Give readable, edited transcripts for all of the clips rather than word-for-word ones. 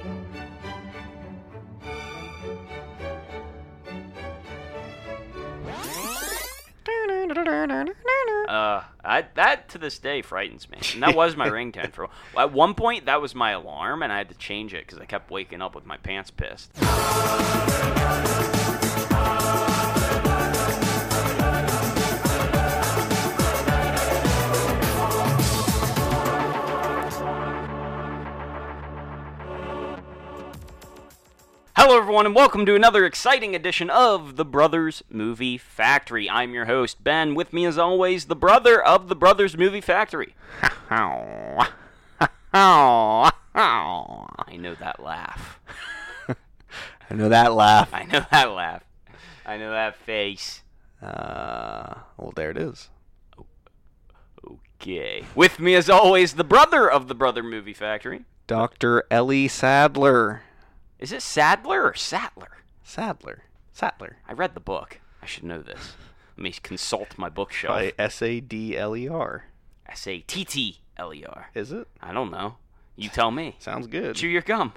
That to this day frightens me. And that was my ringtone for at one point. That was my alarm, and I had to change it because I kept waking up with my pants pissed. Hello everyone and welcome to another exciting edition of the Brothers Movie Factory. I'm your host, Ben. With me as always, the brother of the Brothers Movie Factory. I know that laugh. I know that laugh. I know that laugh. I know that face. Well, there it is. Okay. With me as always, the brother of the Brother Movie Factory. Dr. Ellie Sadler. Is it Sadler or Sattler? Sadler. I read the book. I should know this. Let me consult my bookshelf. By Sadler. Sattler. Is it? I don't know. You tell me. Sounds good. Chew your gum.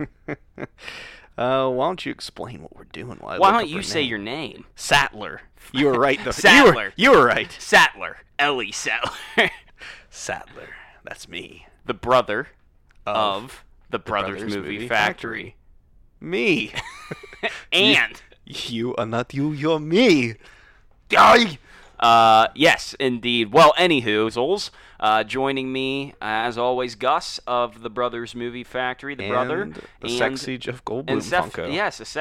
Why don't you explain what we're doing? Why don't you say your name? Sattler. You were right. Sattler. You were right. Sattler. Ellie Sattler. Sattler. That's me. The brother of the Brothers Movie Factory. Me. And you are not you, you're me. Die! Yes, indeed. Well, anywho, joining me, as always, Gus of the Brothers Movie Factory, the brother. The sexy Jeff Goldblum Funko. Yes, a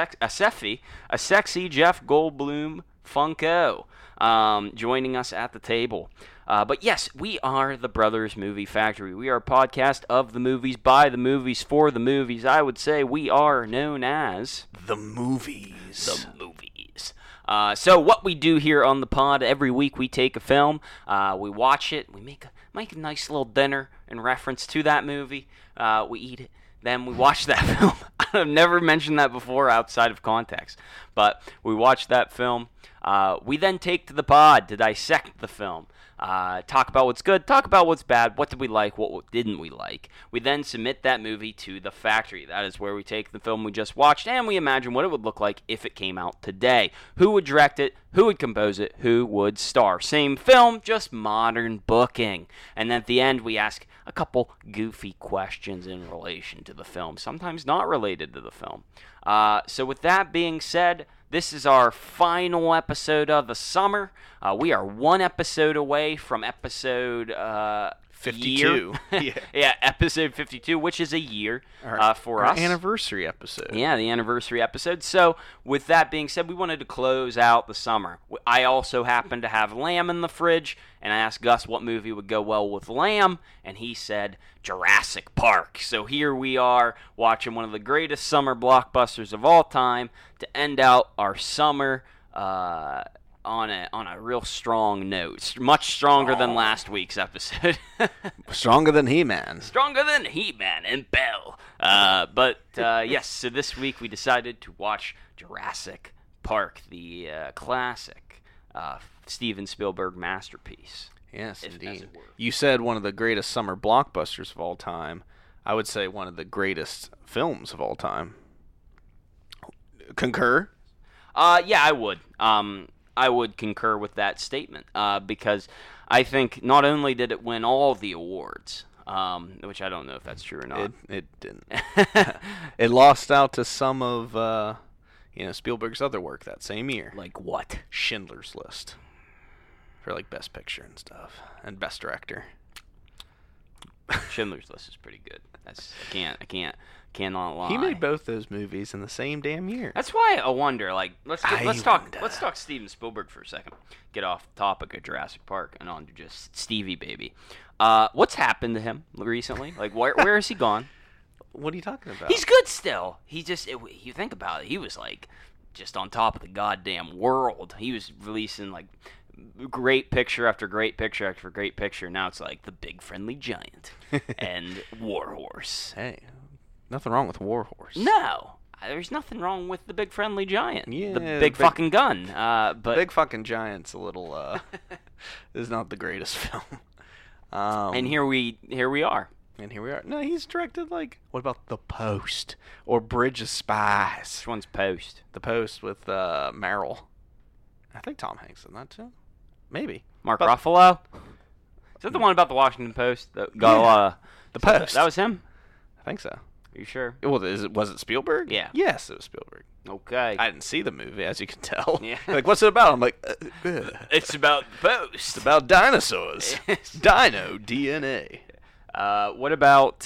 sexy Jeff Goldblum Funko, joining us at the table. But yes, we are the Brothers Movie Factory. We are a podcast of the movies, by the movies, for the movies. I would say we are known as The Movies. So what we do here on the pod, every week we take a film, we watch it, we make a nice little dinner in reference to that movie, we eat it, then we watch that film. I've never mentioned that before outside of context, but we watch that film. We then take to the pod to dissect the film. Talk about what's good, talk about what's bad, what did we like, what didn't we like. We then submit that movie to the factory. That is where we take the film we just watched and we imagine what it would look like if it came out today. Who would direct it, who would compose it, who would star. Same film, just modern booking. And at the end we ask a couple goofy questions in relation to the film, sometimes not related to the film. So with that being said, this is our final episode of the summer. We are one episode away from episode 52. Yeah, episode 52, which is a year for us. Our anniversary episode. Yeah, the anniversary episode. So, with that being said, we wanted to close out the summer. I also happen to have lamb in the fridge, and I asked Gus what movie would go well with lamb, and he said Jurassic Park. So here we are watching one of the greatest summer blockbusters of all time to end out our summer on a real strong note. Much stronger than last week's episode. Stronger than He-Man. Stronger than He-Man and Belle. But yes, so this week we decided to watch Jurassic Park, the classic Steven Spielberg masterpiece. Yes, indeed. You said one of the greatest summer blockbusters of all time. I would say one of the greatest films of all time. Concur? Yeah, I would. I would concur with that statement because I think not only did it win all the awards, which I don't know if that's true or not. It didn't. It lost out to some of Spielberg's other work that same year. Like what? Schindler's List. For like Best Picture and stuff. And Best Director. Schindler's List is pretty good. I cannot lie. He made both those movies in the same damn year. That's why I wonder. Like, let's talk Steven Spielberg for a second. Get off the topic of Jurassic Park and on to just Stevie baby. What's happened to him recently? Like, where has he gone? What are you talking about? He's good still. He just you think about it, he was like just on top of the goddamn world. He was releasing like great picture after great picture after great picture. Now it's like The Big Friendly Giant and War Horse. Hey, nothing wrong with War Horse. No, there's nothing wrong with The Big Friendly Giant. Yeah, the big fucking gun. But Big Fucking Giant's a little is not the greatest film. And here we are. And here we are. No, he's directed, like, what about The Post or Bridge of Spies? Which one's Post? The Post with Meryl. I think Tom Hanks in that too. Maybe. Mark Ruffalo? Is that the one about the Washington Post? That got a lot of... The Post. That was him? I think so. Are you sure? Well, was it Spielberg? Yeah. Yes, it was Spielberg. Okay. I didn't see the movie, as you can tell. Yeah. Like, what's it about? I'm like, It's about the Post. It's about dinosaurs. Dino DNA. What about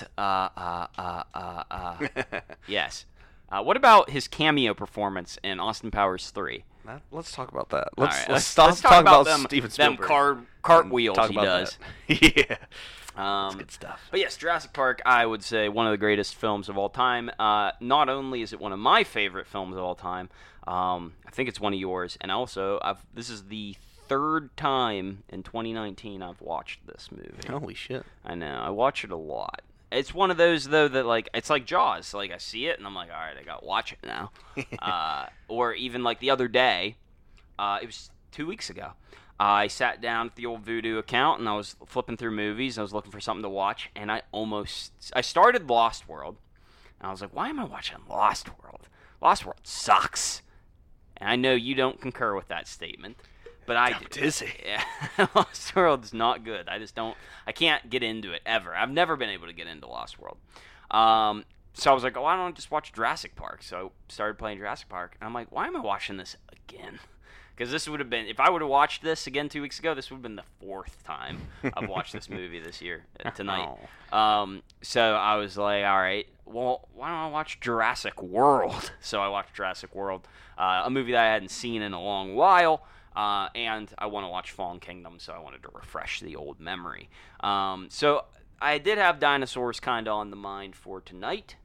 yes. What about his cameo performance in Austin Powers 3? Let's talk about that. Let's stop talk talking about Steven Spielberg. Them cartwheels Talk he about does. That. Yeah. That's good stuff. But yes, Jurassic Park, I would say one of the greatest films of all time. Not only is it one of my favorite films of all time, I think it's one of yours. And also, this is the third time in 2019 I've watched this movie. Holy shit. I know. I watch it a lot. It's one of those, though, that, like, it's like Jaws. Like, I see it, and I'm like, all right, I got to watch it now. Or even, like, the other day, it was 2 weeks ago, I sat down at the old Vudu account, and I was flipping through movies. I was looking for something to watch, and I started Lost World, and I was like, why am I watching Lost World? Lost World sucks. And I know you don't concur with that statement. But I do. Dizzy. Yeah, Lost World's not good. I can't get into it ever. I've never been able to get into Lost World. So I was like, why don't I just watch Jurassic Park? So I started playing Jurassic Park, and I'm like, why am I watching this again? Because this would have been, if I would have watched this again 2 weeks ago, this would have been the fourth time I've watched this movie this year, tonight. So I was like, all right, well, why don't I watch Jurassic World? So I watched Jurassic World, a movie that I hadn't seen in a long while. And I want to watch Fallen Kingdom, so I wanted to refresh the old memory. So I did have dinosaurs kind of on the mind for tonight.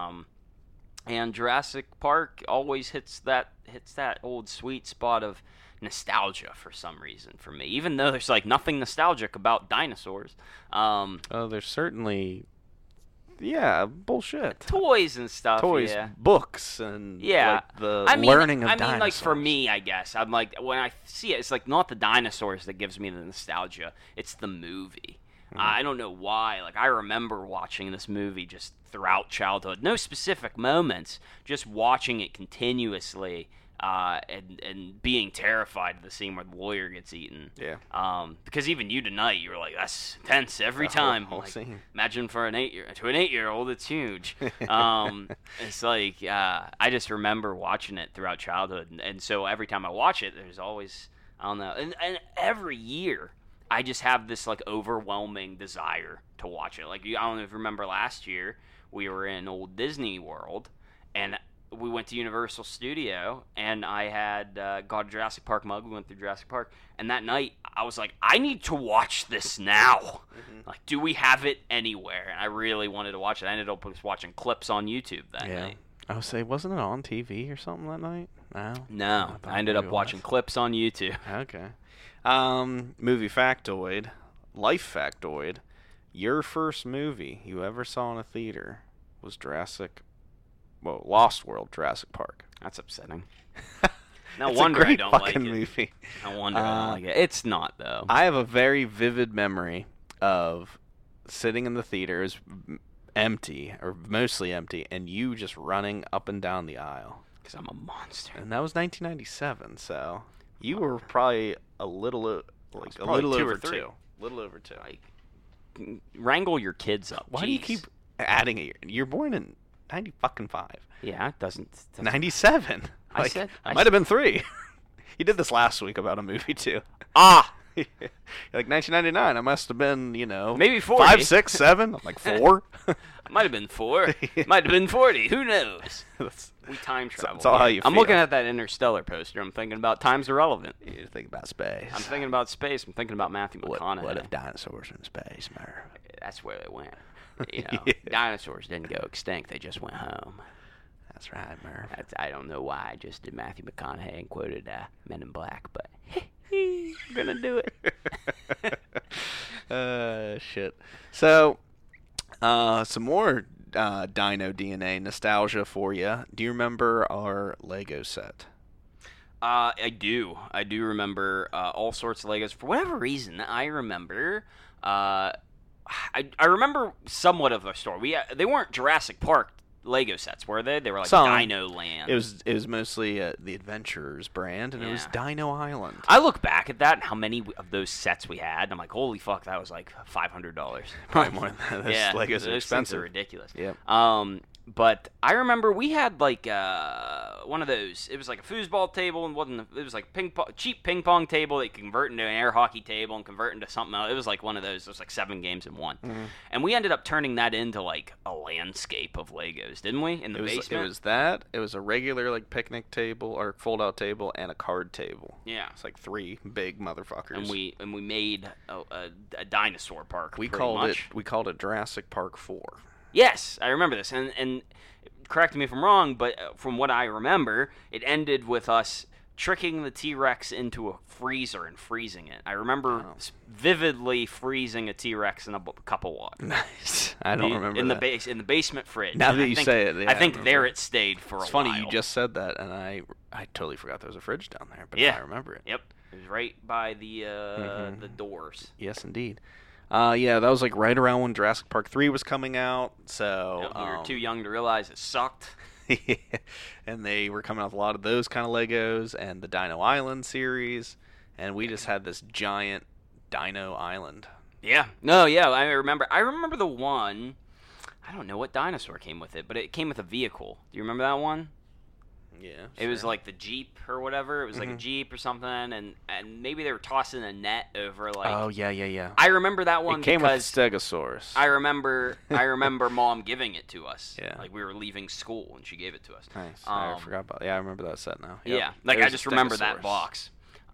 And Jurassic Park always hits that old sweet spot of nostalgia for some reason for me. Even though there's like nothing nostalgic about dinosaurs. There's certainly... Yeah, bullshit. Toys and stuff. Toys, yeah. Books, and like the learning of dinosaurs. I mean, like for me, I guess I'm like when I see it, it's like not the dinosaurs that gives me the nostalgia. It's the movie. I don't know why. Like I remember watching this movie just throughout childhood. No specific moments, just watching it continuously. And being terrified of the scene where the lawyer gets eaten. Yeah. Because even you tonight, you were like, that's tense every time. Whole like, scene. Imagine to an 8-year-old, it's huge. It's like I just remember watching it throughout childhood, and so every time I watch it, there's always I don't know, and every year I just have this like overwhelming desire to watch it. Like I don't know if you remember last year we were in old Disney World, and we went to Universal Studio, and I had got a Jurassic Park mug. We went through Jurassic Park, and that night I was like, I need to watch this now. Mm-hmm. Like, do we have it anywhere? And I really wanted to watch it. I ended up just watching clips on YouTube that night. I would say, wasn't it on TV or something that night? No. I ended up watching clips on YouTube. Okay. Movie factoid, life factoid. Your first movie you ever saw in a theater was Lost World, Jurassic Park. That's upsetting. No wonder I don't like it. Movie. No wonder I don't like it. It's not, though. I have a very vivid memory of sitting in the theater. It was empty, or mostly empty, and you just running up and down the aisle. Because I'm a monster. And that was 1997, so you were probably a little over 2. Little over 2. Like, wrangle your kids up. Why do you keep adding a year? You're born in 95. Yeah, it doesn't 97. I might have been 3. You did this last week about a movie too. Like 1999. I must have been, maybe 40. 5, 6, 7. I'm like 4. Might have been 4. Might have been 40. Who knows? We time travel. That's all how you feel. I'm looking at that Interstellar poster. I'm thinking about time's irrelevant. You think about space. I'm thinking about space. I'm thinking about Matthew McConaughey. What if dinosaurs in space, Merv? That's where they went. Dinosaurs didn't go extinct. They just went home. That's right, Merv. I don't know why I just did Matthew McConaughey and quoted Men in Black, but I'm going to do it. Shit. So, some more Dino DNA nostalgia for you. Do you remember our Lego set? I do. I do remember all sorts of Legos. For whatever reason, I remember I remember somewhat of a story. They weren't Jurassic Park Lego sets, were they? They were like Some. Dino Land. It was mostly the Adventurers brand, and it was Dino Island. I look back at that and how many of those sets we had, and I'm like, holy fuck, that was like $500. Probably more than that. Yeah, Legos are those things expensive. are ridiculous. Yep. But I remember we had like one of those. It was like a foosball table, and it was like cheap ping pong table that you can convert into an air hockey table and convert into something else. It was like one of those. It was like 7 games in one, and we ended up turning that into like a landscape of Legos, didn't we? In the basement. It was that. It was a regular like picnic table or fold out table and a card table. Yeah, it's like 3 big motherfuckers. And we made a dinosaur park. We called it Jurassic Park 4. Yes, I remember this, and correct me if I'm wrong, but from what I remember, it ended with us tricking the T-Rex into a freezer and freezing it. I remember vividly freezing a T-Rex in a cup of water. Nice. I don't remember in that. In the basement fridge. Now that you say it, yeah, I think there it stayed for a while. It's funny you just said that, and I totally forgot there was a fridge down there, but I remember it. Yep, it was right by the doors. Yes, indeed. Yeah, that was like right around when Jurassic Park 3 was coming out, so... we were too young to realize it sucked. And they were coming out with a lot of those kind of Legos and the Dino Island series, and we just had this giant Dino Island. Yeah. No, yeah, I remember the one... I don't know what dinosaur came with it, but it came with a vehicle. Do you remember that one? Yeah. It was like the Jeep or whatever. It was like a Jeep or something, and maybe they were tossing a net over like. Oh yeah. I remember that one. It came because with Stegosaurus. I remember Mom giving it to us. Yeah. Like we were leaving school and she gave it to us. Nice. I forgot about. Yeah, I remember that set now. Yep. Yeah. Like I just remember that box.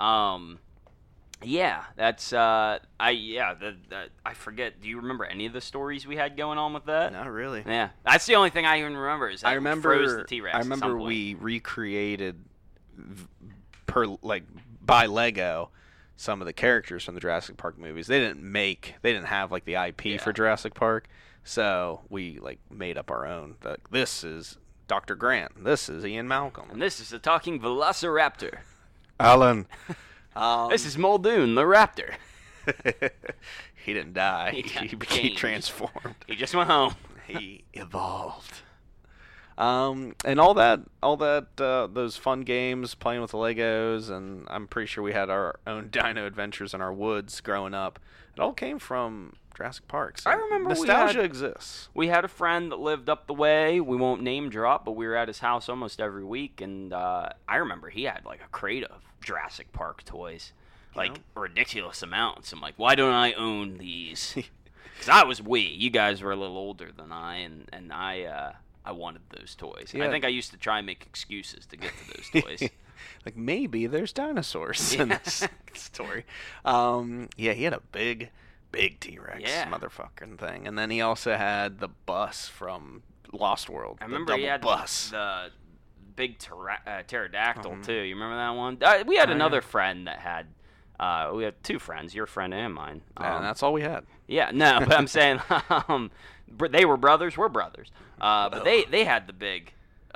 Yeah, that's I forget. Do you remember any of the stories we had going on with that? Not really. Yeah, that's the only thing I even remember is that we froze the T-Rex. I remember we recreated by Lego some of the characters from the Jurassic Park movies. They didn't have like the IP for Jurassic Park, so we like made up our own. Like, this is Dr. Grant. This is Ian Malcolm. And this is a talking Velociraptor. Alan. This is Muldoon, the raptor. He didn't die. He became transformed. He just went home. He evolved. And all that, those fun games, playing with the Legos, and I'm pretty sure we had our own dino adventures in our woods growing up. It all came from Jurassic Park. So I remember nostalgia exists. We had a friend that lived up the way. We won't name drop, but we were at his house almost every week, and I remember he had like a crate of Jurassic Park toys, like ridiculous amounts. I'm like, why don't I own these? Because I was you guys were a little older than I, and I wanted those toys. Yeah. I think I used to try and make excuses to get to those toys. Like maybe there's dinosaurs in this story. Yeah, he had a big T-Rex motherfucking thing, and then he also had the bus from Lost World. I remember he had the big pterodactyl too. You remember that one? We had another friend that had. We had 2 friends, your friend and mine. And that's all we had. Yeah, no, but I'm saying they were brothers. We're brothers. But they had the big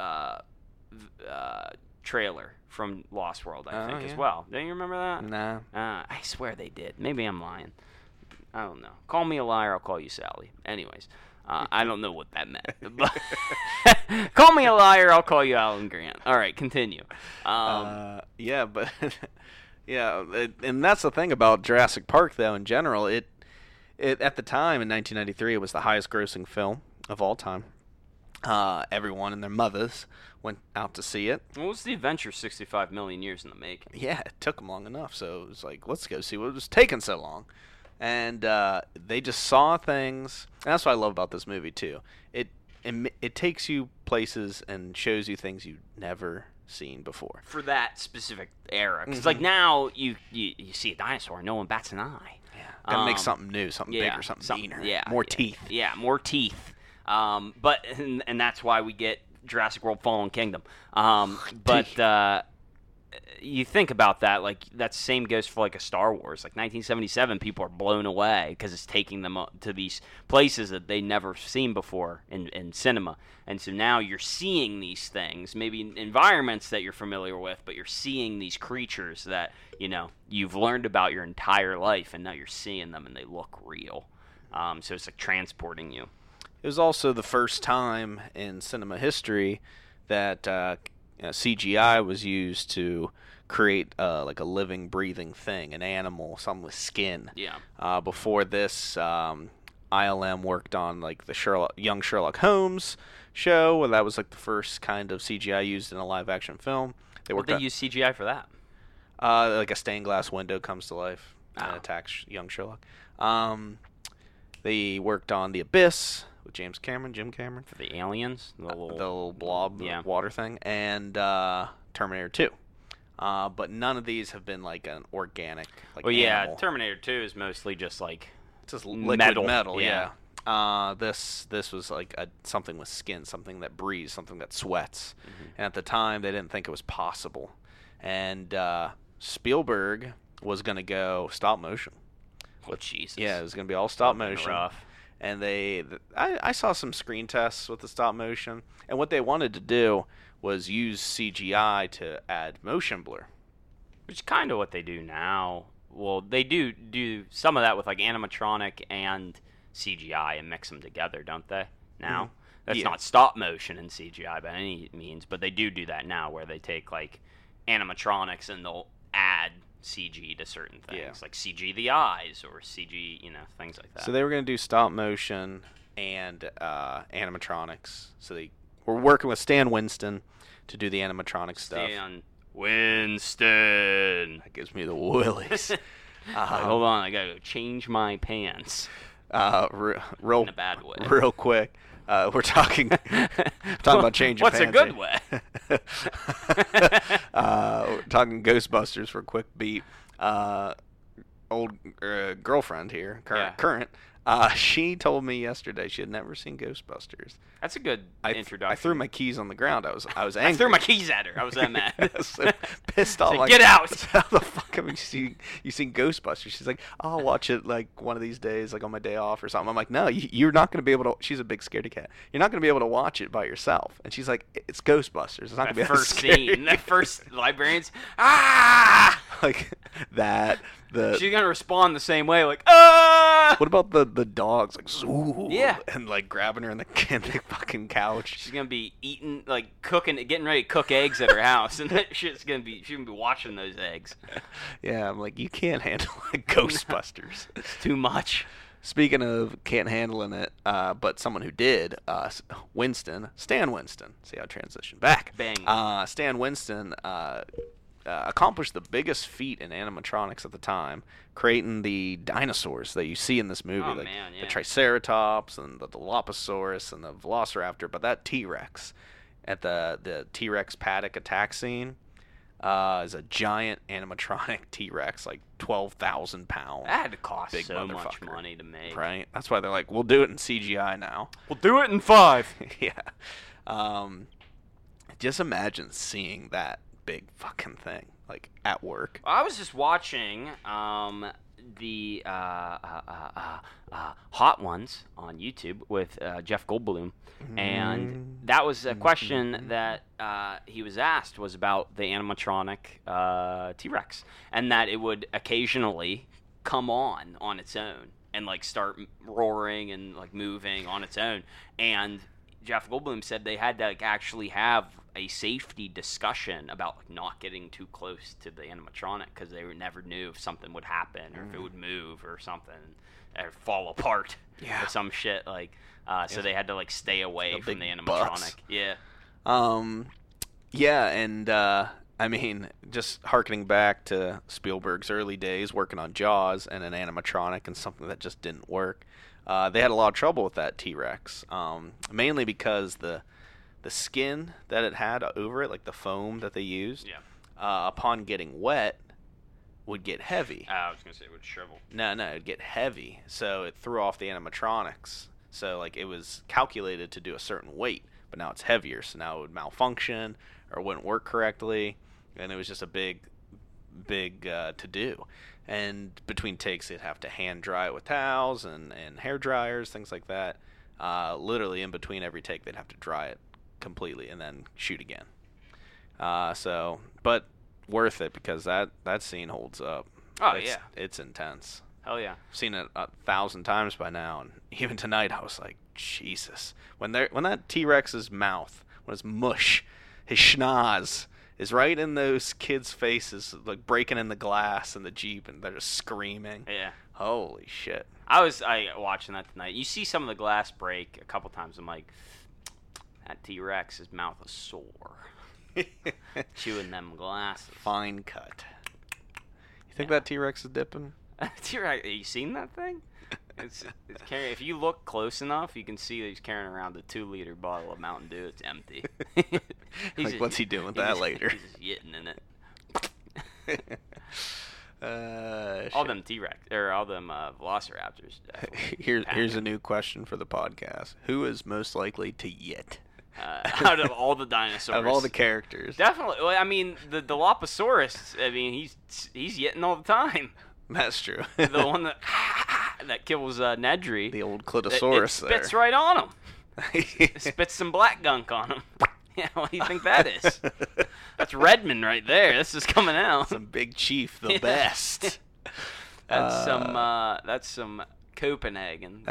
trailer from Lost World, I think, as well. Don't you remember that? Nah. I swear they did. Maybe I'm lying. I don't know. Call me a liar, I'll call you Sally. Anyways, I don't know what that meant. Call me a liar, I'll call you Alan Grant. All right, continue. Yeah, but yeah, and that's the thing about Jurassic Park, though. In general, it at the time in 1993, it was the highest-grossing film of all time. Everyone and their mothers went out to see it. Well, was the adventure 65 million years in the making? Yeah, it took them long enough, so it was like, let's go see what was taking so long. And they just saw things. And that's what I love about this movie, too. It takes you places and shows you things you've never seen before. For that specific era. Because, like, now you see a dinosaur and no one bats an eye. Yeah. Gotta make something new, something bigger, something meaner. Yeah, more teeth. Yeah, more teeth. But and that's why we get Jurassic World Fallen Kingdom. But you think about that, like that same goes for like a Star Wars. Like 1977, people are blown away because it's taking them to these places that they never seen before in cinema. And so now you're seeing these things, maybe in environments that you're familiar with, but you're seeing these creatures that you've learned about your entire life, and now you're seeing them and they look real. So it's like transporting you. It was also the first time in cinema history that CGI was used to create like a living, breathing thing, an animal, something with skin. Yeah. Before this, ILM worked on like the Young Sherlock Holmes show, where that was like the first kind of CGI used in a live-action film. What did they use CGI for that? Like a stained glass window comes to life and Oh. attacks young Sherlock. They worked on The Abyss with Jim Cameron. For the aliens? The little blob Yeah. water thing. And Terminator 2. But none of these have been like an organic like Well, yeah, animal. Terminator 2 is mostly just like It's just liquid metal, yeah. This was like something with skin, something that breathes, something that sweats. Mm-hmm. And at the time, they didn't think it was possible. And Spielberg was going to go stop motion. Oh, Jesus. Yeah, it was going to be all stop Fucking motion. rough. And I saw some screen tests with the stop motion. And what they wanted to do was use CGI to add motion blur. Which is kind of what they do now. Well, they do some of that with like animatronic and CGI and mix them together, don't they? Now, that's Yeah. not stop motion and CGI by any means, but they do that now, where they take like animatronics and they'll add CG to certain things, Yeah. like CG the eyes or CG, things like that. So they were going to do stop motion and animatronics. So they were working with Stan Winston to do the animatronic stuff. Stan Winston. That gives me the willies. Hold on, I gotta go change my pants Real in a bad way. real quick. We're talking about changing What's pants. a good way? We're talking Ghostbusters for a quick beat. Old girlfriend here, current. She told me yesterday she had never seen Ghostbusters. That's a good introduction. I threw my keys on the ground. I was angry. I threw my keys at her. I was that mad. I was so pissed off. Like, get out! How the fuck have you seen Ghostbusters? She's like, I'll watch it like one of these days, like on my day off or something. I'm like, no, you're not going to be able to. She's a big scaredy cat. You're not going to be able to watch it by yourself. And she's like, it's Ghostbusters. It's not going to That be that first scary. scene, that first librarians, ah! Like that. She's gonna respond the same way, like ah! What about the dogs, like zoo? Yeah. And like grabbing her in the fucking couch. She's gonna be eating, like cooking, getting ready to cook eggs at her house, and that shit's gonna be, she's gonna be watching those eggs. Yeah, I'm like, you can't handle like Ghostbusters. It's too much. Speaking of can't handling it, but someone who did, Stan Winston. See how I transition back. Bang. Stan Winston accomplished the biggest feat in animatronics at the time, creating the dinosaurs that you see in this movie, Oh, like man, yeah. the Triceratops and the Dilophosaurus and the Velociraptor. But that T-Rex at the T-Rex paddock attack scene is a giant animatronic T-Rex, like 12,000 pounds. That had to cost Big so much motherfucker. money to make. Right? That's why they're like, we'll do it in CGI now. We'll do it in 5. Yeah. Just imagine seeing that big fucking thing, like, at work. I was just watching the Hot Ones on YouTube with Jeff Goldblum, and that was a question that he was asked, was about the animatronic T-Rex, and that it would occasionally come on its own and like start roaring and like moving on its own. And Jeff Goldblum said they had to like actually have a safety discussion about like not getting too close to the animatronic, because they never knew if something would happen or if it would move or something or fall apart or some shit like. So they had to like stay away from the big animatronic. butts. Yeah. Yeah, and I mean, just harkening back to Spielberg's early days working on Jaws and an animatronic and something that just didn't work. They had a lot of trouble with that T-Rex, mainly because the skin that it had over it, like the foam that they used, upon getting wet, would get heavy. I was gonna say it would shrivel. No, it'd get heavy, so it threw off the animatronics. So like it was calculated to do a certain weight, but now it's heavier, so now it would malfunction or wouldn't work correctly, and it was just a big to do. And between takes, they'd have to hand dry it with towels and hair dryers, things like that. Literally in between every take, they'd have to dry it completely and then shoot again. But worth it, because that scene holds up. Oh, It's intense. Hell yeah. I've seen it 1,000 times by now, and even tonight I was like, Jesus. When that T-Rex's mouth, when his mush, his schnoz is right in those kids' faces, like breaking in the glass in the Jeep, and they're just screaming. Yeah. Holy shit. I watching that tonight. You see some of the glass break a couple times. I'm like, that T-Rex's mouth is sore. Chewing them glasses. Fine cut. You think that T-Rex is dipping? T-Rex, have you seen that thing? It's carrying. If you look close enough, you can see that he's carrying around a 2-liter bottle of Mountain Dew. It's empty. What's he doing with that later? He's just yitting in it. All them T-Rex or all them Velociraptors. Here's a new question for the podcast: who is most likely to yit? Out of all the dinosaurs, out of all the characters, definitely. Well, I mean, the Dilophosaurus. I mean, he's yitting all the time. That's true. The one that kills Nedry. The old Clitosaurus. It spits right on him. It spits some black gunk on him. Yeah, what do you think that is? That's Redmond right there. This is coming out. Some big chief, the best. That's some Copenhagen.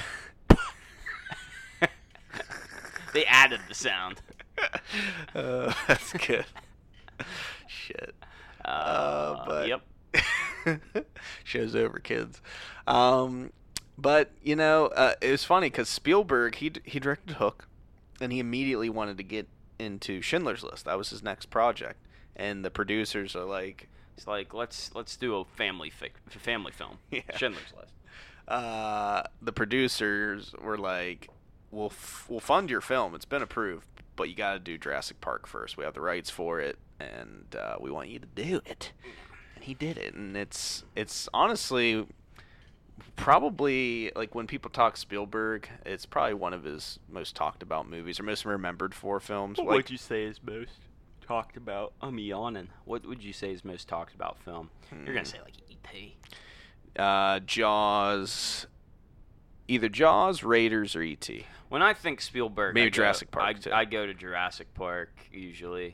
They added the sound. That's good. Shit. But yep. Show's over, kids. But you know, it was funny because Spielberg he directed Hook, and he immediately wanted to get into Schindler's List. That was his next project, and the producers are like, "It's like let's do a family film, yeah. Schindler's List." The producers were like, "We'll fund your film. It's been approved, but you got to do Jurassic Park first. We have the rights for it, and we want you to do it." And he did it, and it's honestly probably, like, when people talk Spielberg, it's probably one of his most talked about movies, or most remembered for films. What would you say is most talked about? I'm yawning. What would you say is most talked about film? You're gonna say like E.T. Jaws. Either Jaws, Raiders, or E.T. When I think Spielberg, maybe Jurassic Park too. I go to Jurassic Park usually,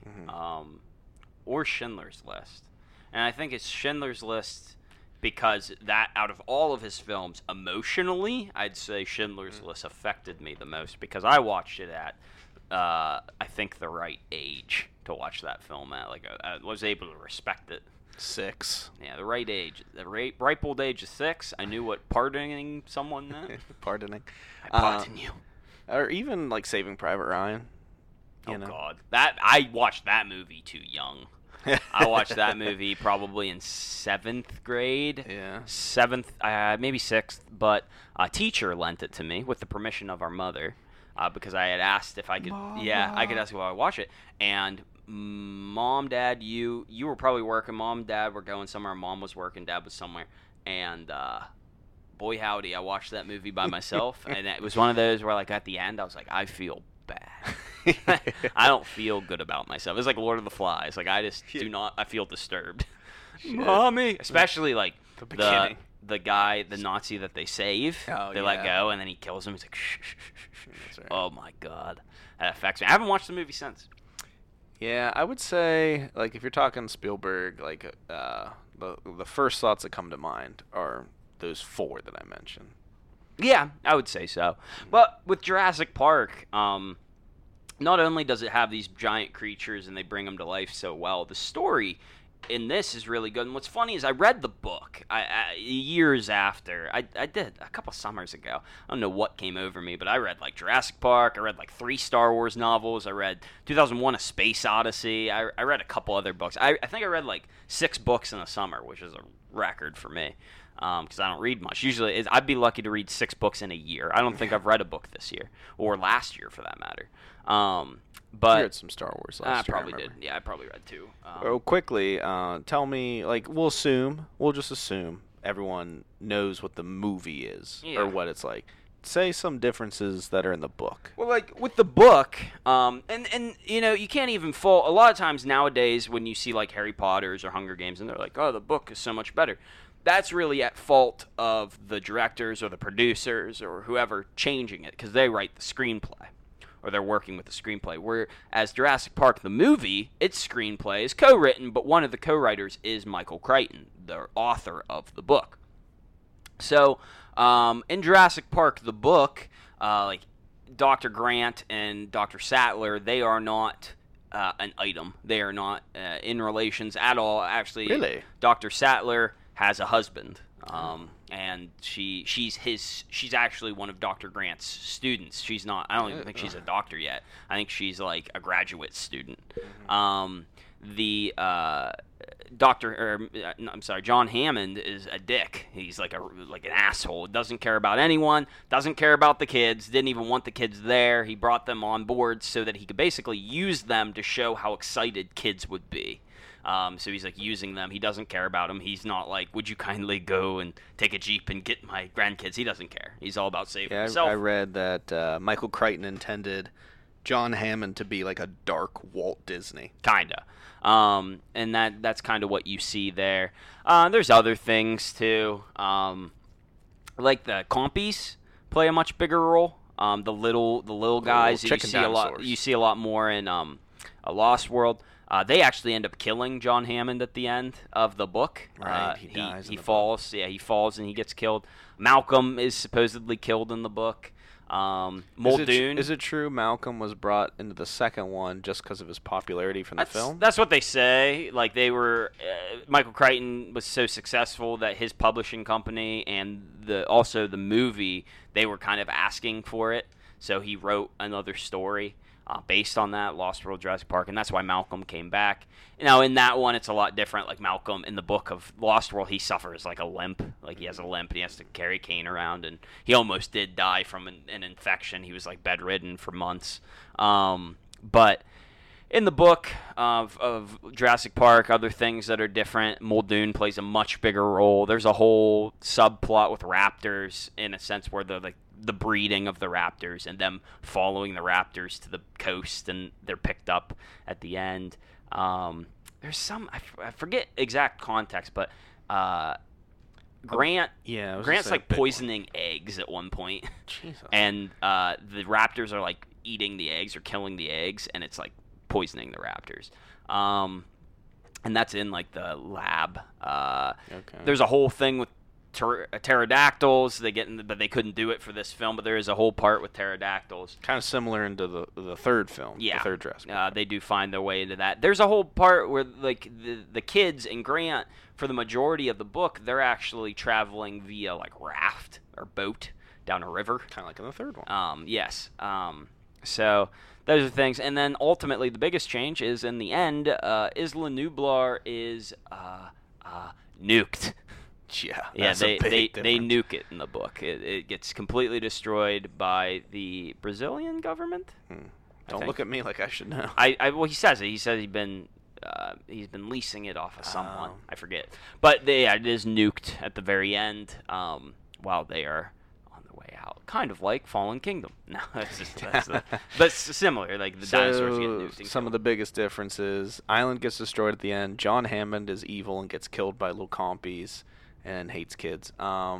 or Schindler's List, and I think it's Schindler's List because that, out of all of his films, emotionally, I'd say Schindler's List affected me the most because I watched it at, I think, the right age to watch that film at. Like, I was able to respect it. 6. Yeah, the right age. The ripe old age of 6. I knew what pardoning someone meant. Pardoning. I pardon you. Or even, like, Saving Private Ryan. You know? God. I watched that movie too young. I watched that movie probably in 7th grade. Yeah. 7th, maybe 6th, but a teacher lent it to me with the permission of our mother, because I had asked if I could. Mama. Yeah, I could ask if I would watch it. And Mom, Dad, you were probably working. Mom, Dad were going somewhere. Mom was working. Dad was somewhere. And boy howdy, I watched that movie by myself, and it was one of those where, like, at the end, I was like, I feel bad. I don't feel good about myself. It's like Lord of the Flies. Like, I just do not. I feel disturbed. Mommy, especially like the guy, the Nazi that they save. They let go, and then he kills him. He's like, shh, shh, shh, shh. Right. Oh my God, that affects me. I haven't watched the movie since. Yeah, I would say, like, if you're talking Spielberg, like, the first thoughts that come to mind are those 4 that I mentioned. Yeah, I would say so. But with Jurassic Park, not only does it have these giant creatures and they bring them to life so well, the story in this is really good. And what's funny is I read the book years after. I did a couple summers ago. I don't know what came over me, but I read, like, Jurassic Park. I read, like, 3 Star Wars novels. I read 2001: A Space Odyssey. I read a couple other books. I think I read, like, 6 books in a summer, which is a record for me. Because I don't read much. Usually, I'd be lucky to read 6 books in a year. I don't think I've read a book this year, or last year for that matter. But you read some Star Wars last year. I probably did. Yeah, I probably read 2. Quickly, tell me, like, we'll just assume everyone knows what the movie is, or what it's like. Say some differences that are in the book. Well, like, with the book, and you know, you can't even fault. A lot of times nowadays when you see, like, Harry Potter's or Hunger Games, and they're like, oh, the book is so much better. That's really at fault of the directors or the producers or whoever changing it, because they write the screenplay, or they're working with the screenplay. Whereas Jurassic Park, the movie, its screenplay is co-written, but one of the co-writers is Michael Crichton, the author of the book. So, in Jurassic Park, the book, like Dr. Grant and Dr. Sattler, they are not an item. They are not in relations at all. Actually, Really? Dr. Sattler has a husband, and she's actually one of Dr. Grant's students. She's not. I don't even think she's a doctor yet. I think she's like a graduate student. The I'm sorry, John Hammond is a dick. He's like an asshole. Doesn't care about anyone. Doesn't care about the kids. Didn't even want the kids there. He brought them on board so that he could basically use them to show how excited kids would be. So he's like using them. He doesn't care about them. He's not like, would you kindly go and take a Jeep and get my grandkids? He doesn't care. He's all about saving himself. I read that Michael Crichton intended John Hammond to be like a dark Walt Disney. Kinda. And that's kind of what you see there. There's other things too. Like the compies play a much bigger role. The little guys that you see a lot more in A Lost World. They actually end up killing John Hammond at the end of the book. Right, he dies. He falls. Yeah, he falls and he gets killed. Malcolm is supposedly killed in the book. Muldoon. Is it true Malcolm was brought into the second one just because of his popularity from the film? That's what they say. Like they were, Michael Crichton was so successful that his publishing company and also the movie, they were kind of asking for it. So he wrote another story based on that, Lost World, Jurassic Park, and that's why Malcolm came back. Now, in that one, it's a lot different. Like Malcolm, in the book of Lost World, he suffers like a limp. Like he has a limp, and he has to carry cane around, and he almost did die from an infection. He was like bedridden for months. But in the book of Jurassic Park, other things that are different, Muldoon plays a much bigger role. There's a whole subplot with raptors, in a sense, where they're like the breeding of the raptors and them following the raptors to the coast, and they're picked up at the end. There's some I forget exact context, but Grant's like poisoning eggs at one point. Jesus. And the raptors are like eating the eggs or killing the eggs, and it's like poisoning the raptors. And that's in like the lab. Okay. There's a whole thing with pterodactyls. But they couldn't do it for this film. But there is a whole part with pterodactyls. Kind of similar into the third film. Yeah, the third Jurassic Park. They do find their way into that. There's a whole part where like the kids and Grant, for the majority of the book, they're actually traveling via like raft or boat down a river. Kind of like in the third one. Yes. So those are things, and then ultimately the biggest change is in the end. Isla Nublar is nuked. Yeah, they nuke it in the book. It gets completely destroyed by the Brazilian government. Don't look at me like I should know. Well, he says it. He says he's been leasing it off of someone. I forget, but it is nuked at the very end while they are on their way out. Kind of like Fallen Kingdom. No, but similar. Like the dinosaurs get nuked. Some of the biggest differences: Island gets destroyed at the end. John Hammond is evil and gets killed by little compies and hates kids.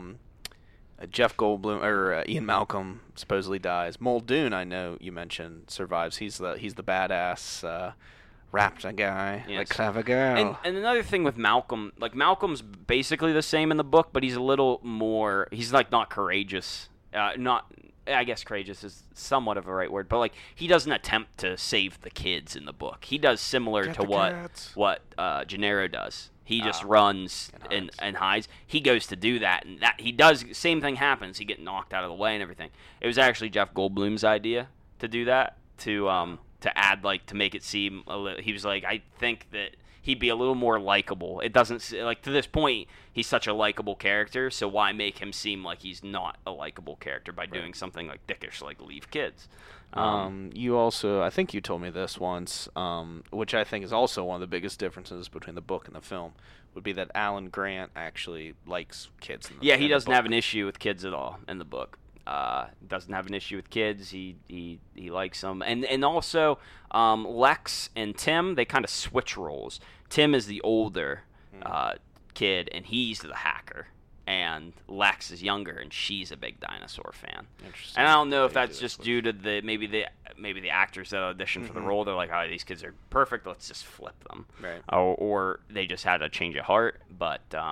Jeff Goldblum or Ian Malcolm supposedly dies. Muldoon, I know you mentioned, survives. He's the badass raptor guy, yes. The clever girl. And another thing with Malcolm, like Malcolm's basically the same in the book, but he's a little more. He's like not courageous. I guess courageous is somewhat of a right word, but like he doesn't attempt to save the kids in the book. He does similar to what Gennaro does. He just runs and hides. He goes to do that, and that he does. Same thing happens. He gets knocked out of the way and everything. It was actually Jeff Goldblum's idea to do that, to add to make it seem. He was like, I think that he'd be a little more likable. It doesn't like to this point he's such a likable character, so why make him seem like he's not a likable character by doing something like dickish, like leave kids. You also, I think you told me this once, which I think is also one of the biggest differences between the book and the film, would be that Alan Grant actually likes kids. He doesn't have an issue with kids at all in the book. Doesn't have an issue with kids. He likes them, and also Lex and Tim, they kind of switch roles. Tim is the older kid, and he's the hacker. And Lex is younger, and she's a big dinosaur fan. Interesting. And I don't know if that's just due to maybe the actors that auditioned for the role. They're like, oh, these kids are perfect. Let's just flip them. Right. Or they just had a change of heart. But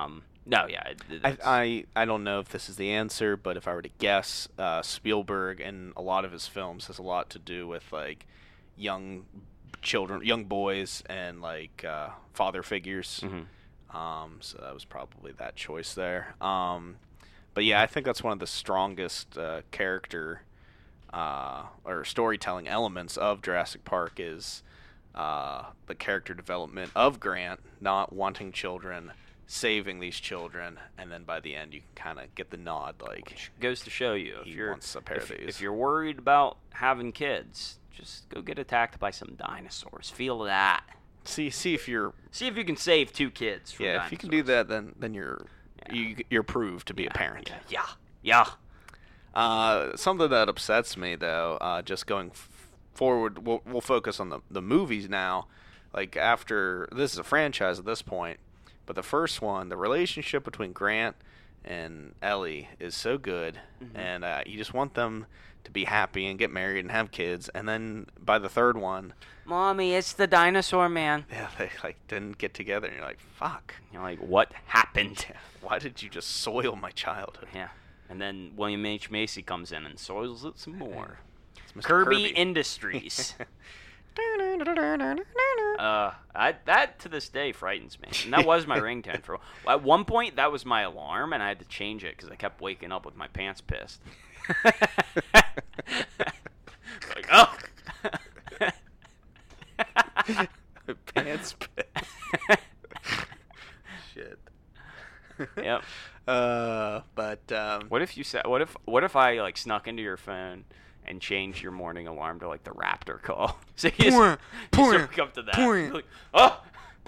No, yeah. I don't know if this is the answer, but if I were to guess, Spielberg in a lot of his films has a lot to do with like young children, young boys, and like father figures. So that was probably that choice there. But yeah, I think that's one of the strongest character or storytelling elements of Jurassic Park is the character development of Grant not wanting children, saving these children, and then by the end you can kind of get the nod, like which goes to show you he wants a pair of these. If you're worried about having kids, just go get attacked by some dinosaurs. Feel that. See if you can save 2 kids from dinosaurs. If you can do that, then you're proved to be a parent. Yeah. Something that upsets me though, just going forward, we'll focus on the movies now. Like after this is a franchise at this point, but the first one, the relationship between Grant and Ellie is so good, and you just want them to be happy and get married and have kids. And then by the third one, Mommy, it's the dinosaur man. Yeah, they like didn't get together, and you're like, fuck. You're like, what happened? Why did you just soil my childhood? Yeah. And then William H. Macy comes in and soils it some more. It's Mr. Kirby Industries. That to this day frightens me. And that was my ringtone for a while. At one point, that was my alarm, and I had to change it because I kept waking up with my pants pissed. Like, oh! Pants pissed. Shit. Yep. What if you said? What if I like snuck into your phone and changed your morning alarm to like the Raptor call? So you just wake up to that. Like, oh.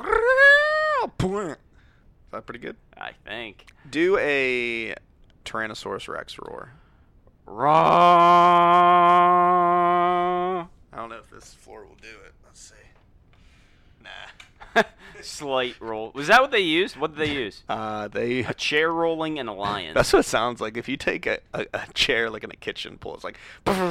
Is that pretty good? I think. Do a Tyrannosaurus Rex roar. Raw. I don't know if this floor will do it. Let's see. Nah. Slight roll. Was that what they used? What did they use? A chair rolling and a lion. That's what it sounds like. If you take a chair like in a kitchen pool, it's like.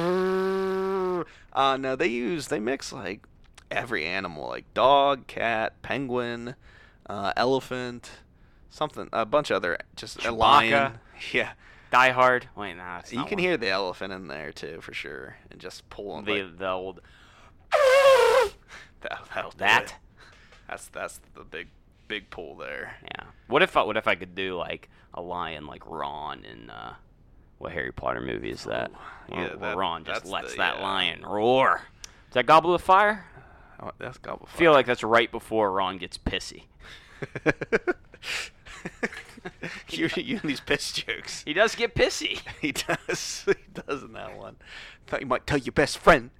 No, they mix like every animal, like dog, cat, penguin, elephant, something, a bunch of other, just Chewbacca. A lion. Yeah. Die Hard. Wait, nah, it's not You can one. hear the elephant in there too, for sure, and just pull The old. that'll do That. it. That's the big pull there. Yeah. What if I could do like a lion like Ron in what Harry Potter movie is that? Yeah, where Ron just that's lets the- that yeah. lion roar. Is that Goblet of Fire? Oh, that's Goblet of I feel Fire. like that's right before Ron gets pissy. you and these piss jokes. He does get pissy. He does. He does in that one. Thought you might tell your best friend.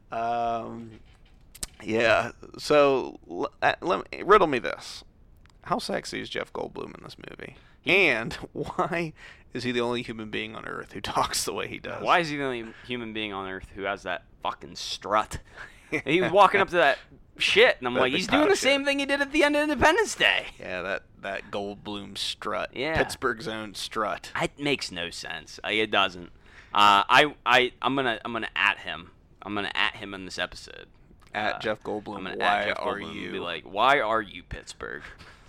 Yeah. So riddle me this: how sexy is Jeff Goldblum in this movie? And why is he the only human being on Earth who talks the way he does? Why is he the only human being on Earth who has that fucking strut? He was walking up to that shit, and I'm That like, big he's pile doing of the same thing he did at the end of Independence Day. Yeah, that Goldblum strut. Yeah. Pittsburgh's own strut. It makes no sense. It doesn't. I'm gonna at him. I'm gonna at him in this episode. At Jeff Goldblum, I'm gonna why at Jeff are Goldblum you? and be like, why are you Pittsburgh?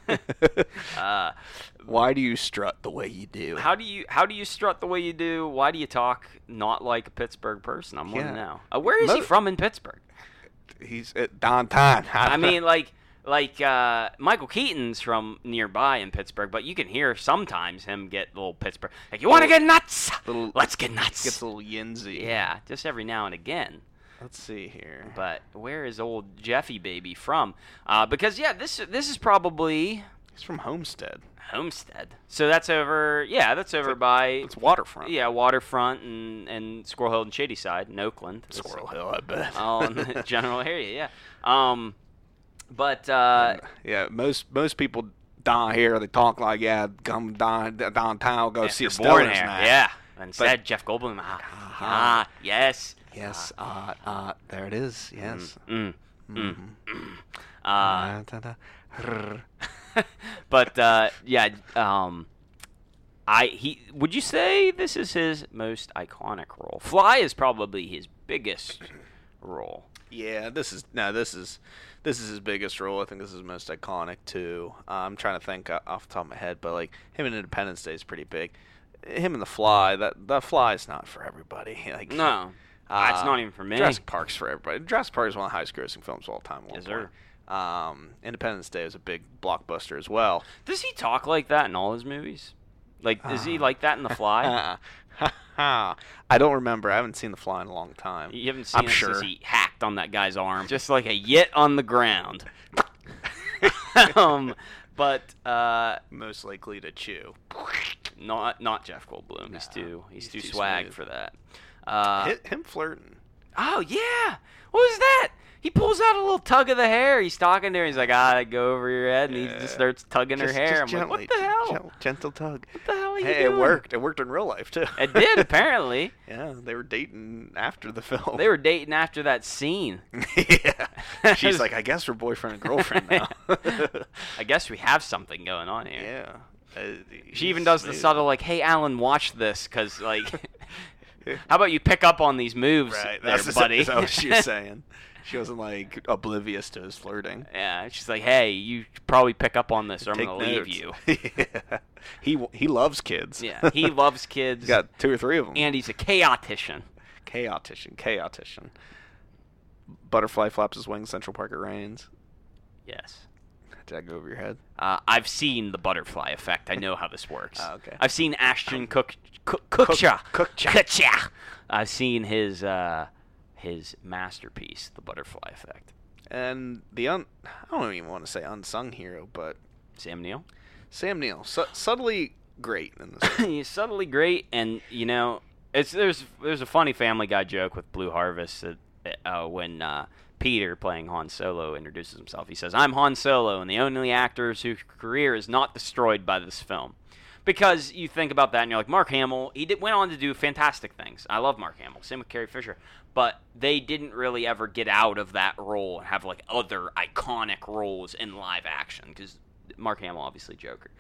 Why do you strut the way you do? How do you strut the way you do? Why do you talk not like a Pittsburgh person? I'm wanting to know. Where is he from in Pittsburgh? He's at downtown. I mean, like Michael Keaton's from nearby in Pittsburgh, but you can hear sometimes him get a little Pittsburgh. Like, you want to get nuts? Let's get nuts. Gets a little yinsy. Yeah, just every now and again. Let's see here. But where is old Jeffy baby from? Because yeah, this is probably He's from Homestead. Homestead. So that's over. Yeah, that's over by. It's waterfront. Yeah, waterfront and Squirrel Hill and Shadyside in Oakland. Squirrel Hill, I bet. All in the general area. Yeah. Yeah, most people down here, they talk like, yeah, come downtown, go see a you're born Steelers here. match. Yeah. Instead, Jeff Goldblum. Yes. Yes. There it is. Yes. But yeah. Would you say this is his most iconic role? Fly is probably his biggest role. Yeah, this is his biggest role. I think this is most iconic too. I'm trying to think off the top of my head, but like him in Independence Day is pretty big. Him in The Fly, the Fly is not for everybody. Like No, it's not even for me. Jurassic Park's for everybody. Jurassic Park is one of the highest grossing films of all time. Yes, sir. Independence Day is a big blockbuster as well. Does he talk like that in all his movies? Like, is he like that in The Fly? I don't remember. I haven't seen The Fly in a long time. You haven't seen I'm it sure. since he hacked on that guy's arm, just like a yit on the ground. But Most likely to chew. not Jeff Goldblum. No, He's too too swag smooth. for that. Him flirting. Oh yeah, what was that? He pulls out a little tug of the hair. He's talking to her. He's like, I go over your head, and he just starts tugging her hair. I'm gently, like, what the hell? Gentle tug. What the hell are you Hey, doing? it worked. It worked in real life too. It did, apparently. Yeah, they were dating after the film. They were dating after that scene. Yeah. She's like, I guess we're boyfriend and girlfriend now. I guess we have something going on here. Yeah. She even does the subtle, like, hey, Alan, watch this, because, like, how about you pick up on these moves, Right, there, buddy? That's what she was saying. She wasn't, like, oblivious to his flirting. Yeah, she's like, hey, you should probably pick up on this, or I'm Take going to leave notes. you. Yeah. He loves kids. Yeah, he loves kids. He's got 2 or 3 of them. And he's a chaotician. Chaotician. Butterfly flaps his wings, Central Park it rains. Yes. Did I go over your head? I've seen the butterfly effect. I know how this works. Okay. I've seen Ashton Kutcher. Kutcher. I've seen his masterpiece, The Butterfly Effect. And I don't even want to say unsung hero, but Sam Neill. Sam Neill, subtly great in this. He's subtly great, and there's a funny Family Guy joke with Blue Harvest that when Peter, playing Han Solo, introduces himself. He says, "I'm Han Solo, and the only actor whose career is not destroyed by this film." Because you think about that, and you're like, Mark Hamill, went on to do fantastic things. I love Mark Hamill. Same with Carrie Fisher. But they didn't really ever get out of that role and have, like, other iconic roles in live action. Because Mark Hamill, obviously, Joker.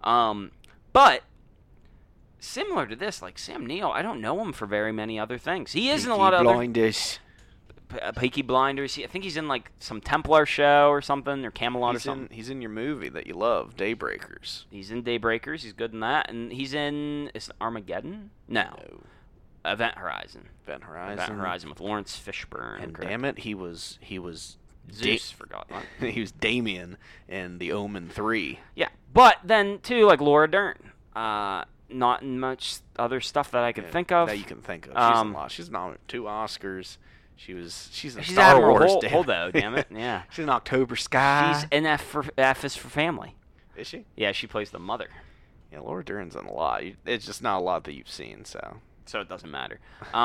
But similar to this, like, Sam Neill, I don't know him for very many other things. He is in a lot of Blinders. Peaky Blinders. I think he's in, like, some Templar show or something, or Camelot or something. He's in your movie that you love, Daybreakers. He's in Daybreakers. He's good in that. And he's in... Is it Armageddon? No. Event Horizon. Event Horizon with Lawrence Fishburne. And damn it, he was Zeus, forgot. he was Damien in The Omen 3. Yeah. But then, too, like Laura Dern. Not in much other stuff that I could think of. That you can think of. She's in a lot. She's nominated 2 Oscars. She's in Star Admiral Wars. Holdo, damn it. Yeah. She's in October Sky. She's in F is for Family. Is she? Yeah, she plays the mother. Yeah, Laura Dern's in a lot. It's just not a lot that you've seen, so it doesn't matter.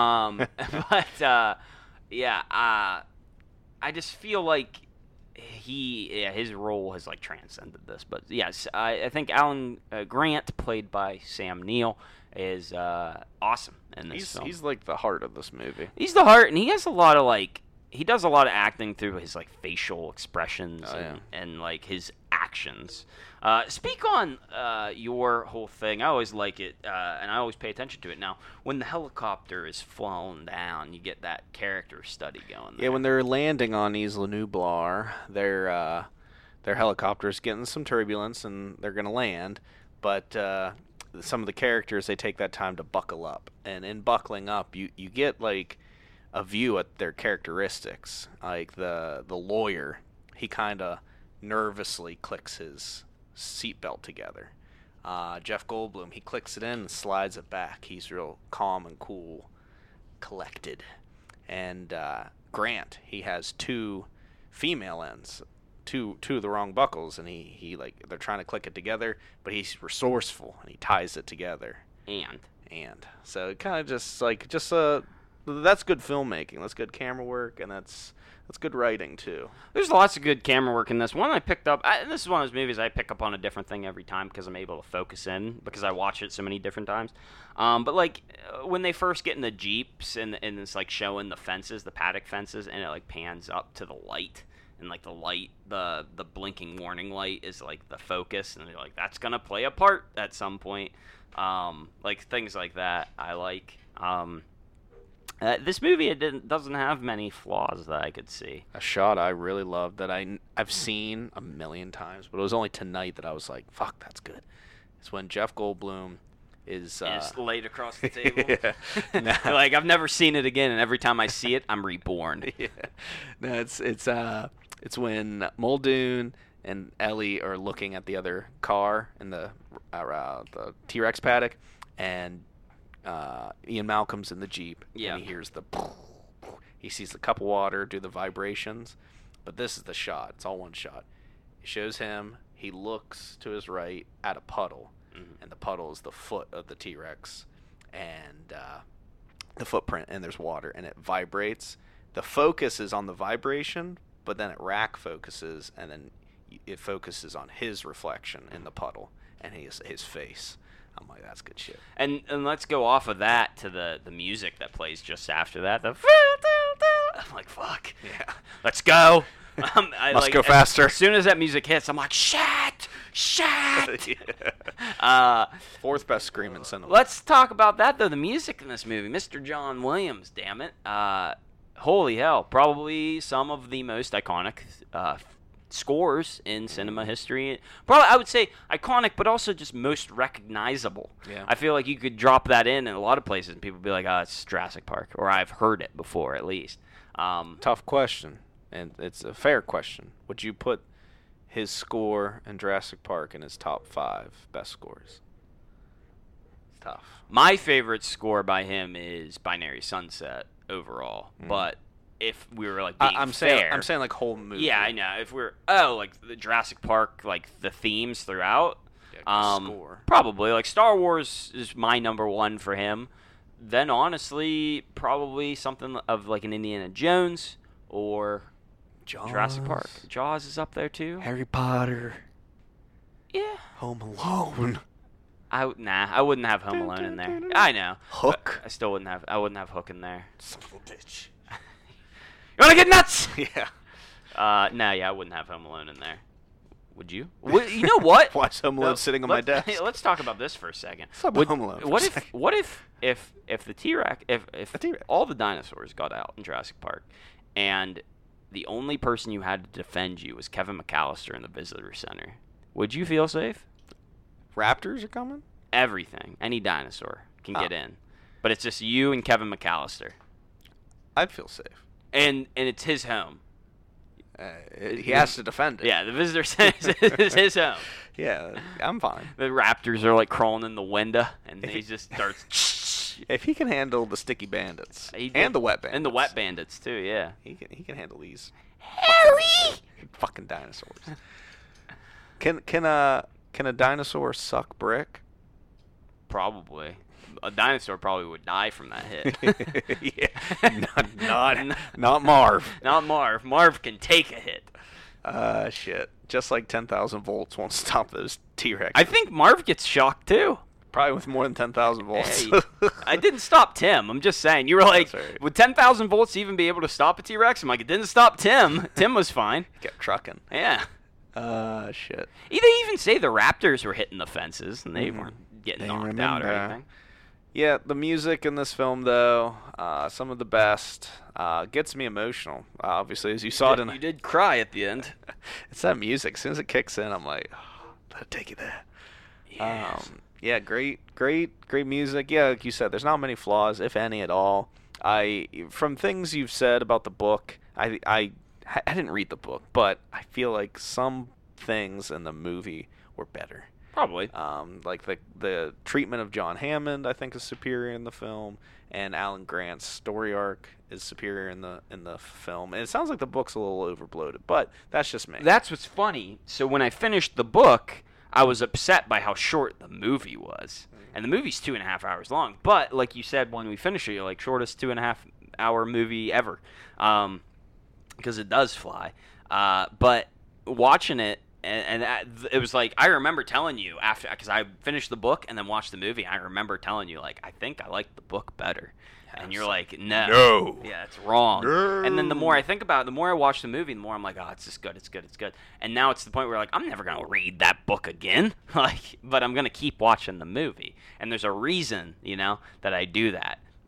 But yeah, I just feel like his role has, like, transcended this. But yes, I think Alan Grant, played by Sam Neill, is awesome in this film. He's like the heart of this movie. He's the heart, and he has a lot of, like, he does a lot of acting through his, like, facial expressions and like his actions. Speak on your whole thing. I always like it, and I always pay attention to it. Now, when the helicopter is flown down, you get that character study going there. Yeah, when they're landing on Isla Nublar, their helicopter's getting some turbulence, and they're going to land, but some of the characters, they take that time to buckle up. And in buckling up, you get, like, a view at their characteristics. Like the lawyer, he kind of nervously clicks his seatbelt together. Jeff Goldblum, he clicks it in and slides it back. He's real calm and cool, collected. And Grant, he has 2 female ends, two of the wrong buckles, and he like, they're trying to click it together, but he's resourceful and he ties it together. And so it kind of just that's good filmmaking. That's good camera work, and that's good writing too. There's lots of good camera work in this. One I picked up, this is one of those movies I pick up on a different thing every time because I'm able to focus in because I watch it so many different times. But like when they first get in the Jeeps and it's like showing the fences, the paddock fences, and it like pans up to the light. And like the light, the blinking warning light is like the focus, and you're like, that's gonna play a part at some point. Like things like that I like. This movie doesn't have many flaws that I could see. A shot I really loved that I've seen a million times, but it was only tonight that I was like, fuck, that's good. It's when Jeff Goldblum is laid across the table. Yeah. Like, I've never seen it again, and every time I see it, I'm reborn. Yeah. No, it's when Muldoon and Ellie are looking at the other car in the T-Rex paddock, and Ian Malcolm's in the Jeep, Yeah. and he hears he sees the cup of water do the vibrations, but this is the shot. It's all one shot. It shows him. He looks to his right at a puddle, and the puddle is the foot of the T-Rex, and the footprint, and there's water, and it vibrates. The focus is on the vibration, but then it rack focuses, and then it focuses on his reflection in the puddle and his face. I'm like, that's good shit. And let's go off of that to the music that plays just after that. I'm like, fuck. Yeah. Let's go. Must go faster. As soon as that music hits, I'm like, shit. Fourth best scream in cinema. Let's talk about that, though. The music in this movie. Mr. John Williams, damn it. Holy hell. Probably some of the most iconic scores in cinema history. Probably, I would say iconic, but also just most recognizable. Yeah. I feel like you could drop that in a lot of places, and people would be like, oh, it's Jurassic Park, or I've heard it before, at least. Tough question, and it's a fair question. Would you put his score in Jurassic Park in his top 5 best scores? It's tough. My favorite score by him is Binary Sunset overall, but if we were like being I'm fair, saying like whole movie. yeah, I know. If we're like the Jurassic Park, like the themes throughout, score. probably like Star Wars is my number one for him. Then honestly, probably something of like an Indiana Jones or Jurassic Park. Jaws is up there too. Harry Potter. Yeah. Home Alone. I wouldn't have Home Alone in there. I know. Hook. I wouldn't have Hook in there. Son of a bitch. You wanna get nuts? Yeah. No, yeah, I wouldn't have Home Alone in there. Would you? You know what? Watch Home Alone sitting on my desk. Hey, let's talk about this for a second. Let's talk about Home Alone for a second. What if the T-Rex, if T-Rex. all the dinosaurs got out in Jurassic Park, and the only person you had to defend you was Kevin McAllister in the visitor center, would you feel safe? Raptors are coming? Everything, any dinosaur can get in, but it's just you and Kevin McAllister, I'd feel safe. and it's his home. He has to defend it. Yeah, the visitor center is his home. Yeah, I'm fine. The Raptors are like crawling in the window, and he just starts. If he can handle the sticky bandits He did. and the wet bandits, And the wet bandits too, yeah. he can handle these Harry! fucking dinosaurs. Can a dinosaur suck brick? Probably. A dinosaur probably would die from that hit. Yeah, not Marv. Not Marv. Marv can take a hit. Shit. Just like 10,000 volts won't stop those T-Rex. I think Marv gets shocked too. Probably with more than 10,000 volts. Hey, I didn't stop Tim. I'm just saying. You were like, That's right. would 10,000 volts even be able to stop a T-Rex? I'm like, it didn't stop Tim. Tim was fine. Kept trucking. Yeah. Shit. They even say the Raptors were hitting the fences, and they weren't getting knocked out or anything. Yeah, the music in this film, though, some of the best, gets me emotional. Obviously, as you saw it in... You did cry at the end. It's that music. As soon as it kicks in, I'm like, oh, let it take you there. Yes. Yeah, great music. Yeah, like you said, there's not many flaws, if any at all. From things you've said about the book, I didn't read the book, but I feel like some things in the movie were better. Probably. Like the treatment of John Hammond, I think, is superior in the film, and Alan Grant's story arc is superior in the film. And it sounds like the book's a little overbloated, but that's just me. That's what's funny. So when I finished the book, I was upset by how short the movie was. And the movie's 2.5 hours long. But like you said, when we finished it, you're like, shortest 2.5 hour movie ever. Because it does fly. But watching it, and it was like, I remember telling you after, because I finished the book and then watched the movie, I remember telling you, like, I think I like the book better. And you're like, no. Yeah, it's wrong. No. And then the more I think about it, the more I watch the movie, the more I'm like, oh, it's just good, it's good, it's good. And now it's the point where, like, I'm never going to read that book again. Like, but I'm going to keep watching the movie. And there's a reason, that I do that.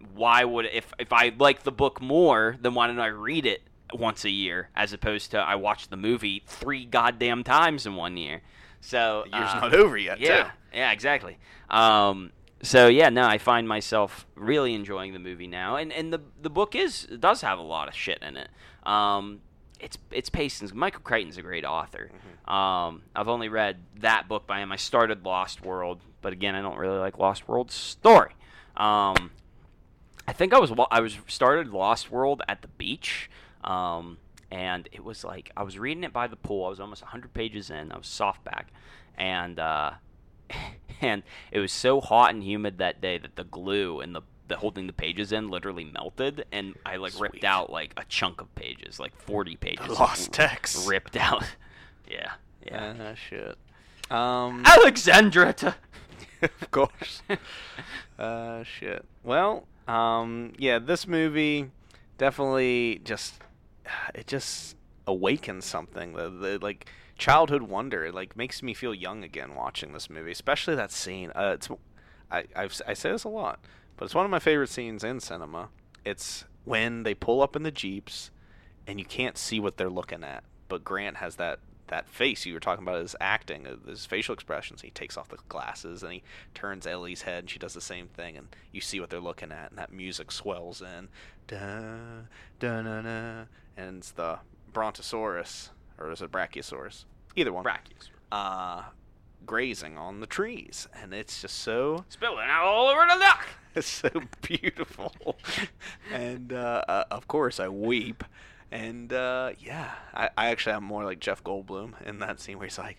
why would if I like the book more, then why don't I read it once a year as opposed to I watched the movie 3 goddamn times in 1 year. So The year's not over yet, yeah, too. Yeah, exactly. So yeah, no, I find myself really enjoying the movie now, and the book does have a lot of shit in it. It's paced. Michael Crichton's a great author. I've only read that book by him. I started Lost World, but again, I don't really like Lost World's story. I think I was started Lost World at the beach, and it was like I was reading it by the pool. I was almost 100 pages in. I was softback, and and it was so hot and humid that day that the glue and the holding the pages in literally melted, and I ripped out like a chunk of pages, like 40 pages. Lost text. Ripped out. Yeah. Shit. Alexandra. Of course. Shit. Well, yeah, this movie definitely just awakens something. The like childhood wonder. It like makes me feel young again watching this movie, especially that scene. I say this a lot, but it's one of my favorite scenes in cinema. It's when they pull up in the Jeeps and you can't see what they're looking at, but Grant has that face you were talking about, his acting, his facial expressions. He takes off the glasses and he turns Ellie's head and she does the same thing, and you see what they're looking at, and that music swells in. Da, da, da, da, and it's the Brontosaurus, or is it Brachiosaurus? Either one. Brachiosaurus. Grazing on the trees, and it's just so Spilling out all over the dock. It's so beautiful. And of course I weep. And yeah, I actually am more like Jeff Goldblum in that scene where he's like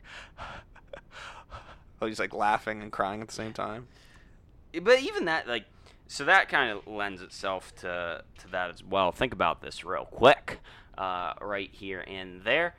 he's like laughing and crying at the same time. But even that, like, so that kind of lends itself to that as well. Think about this real quick, right here and there.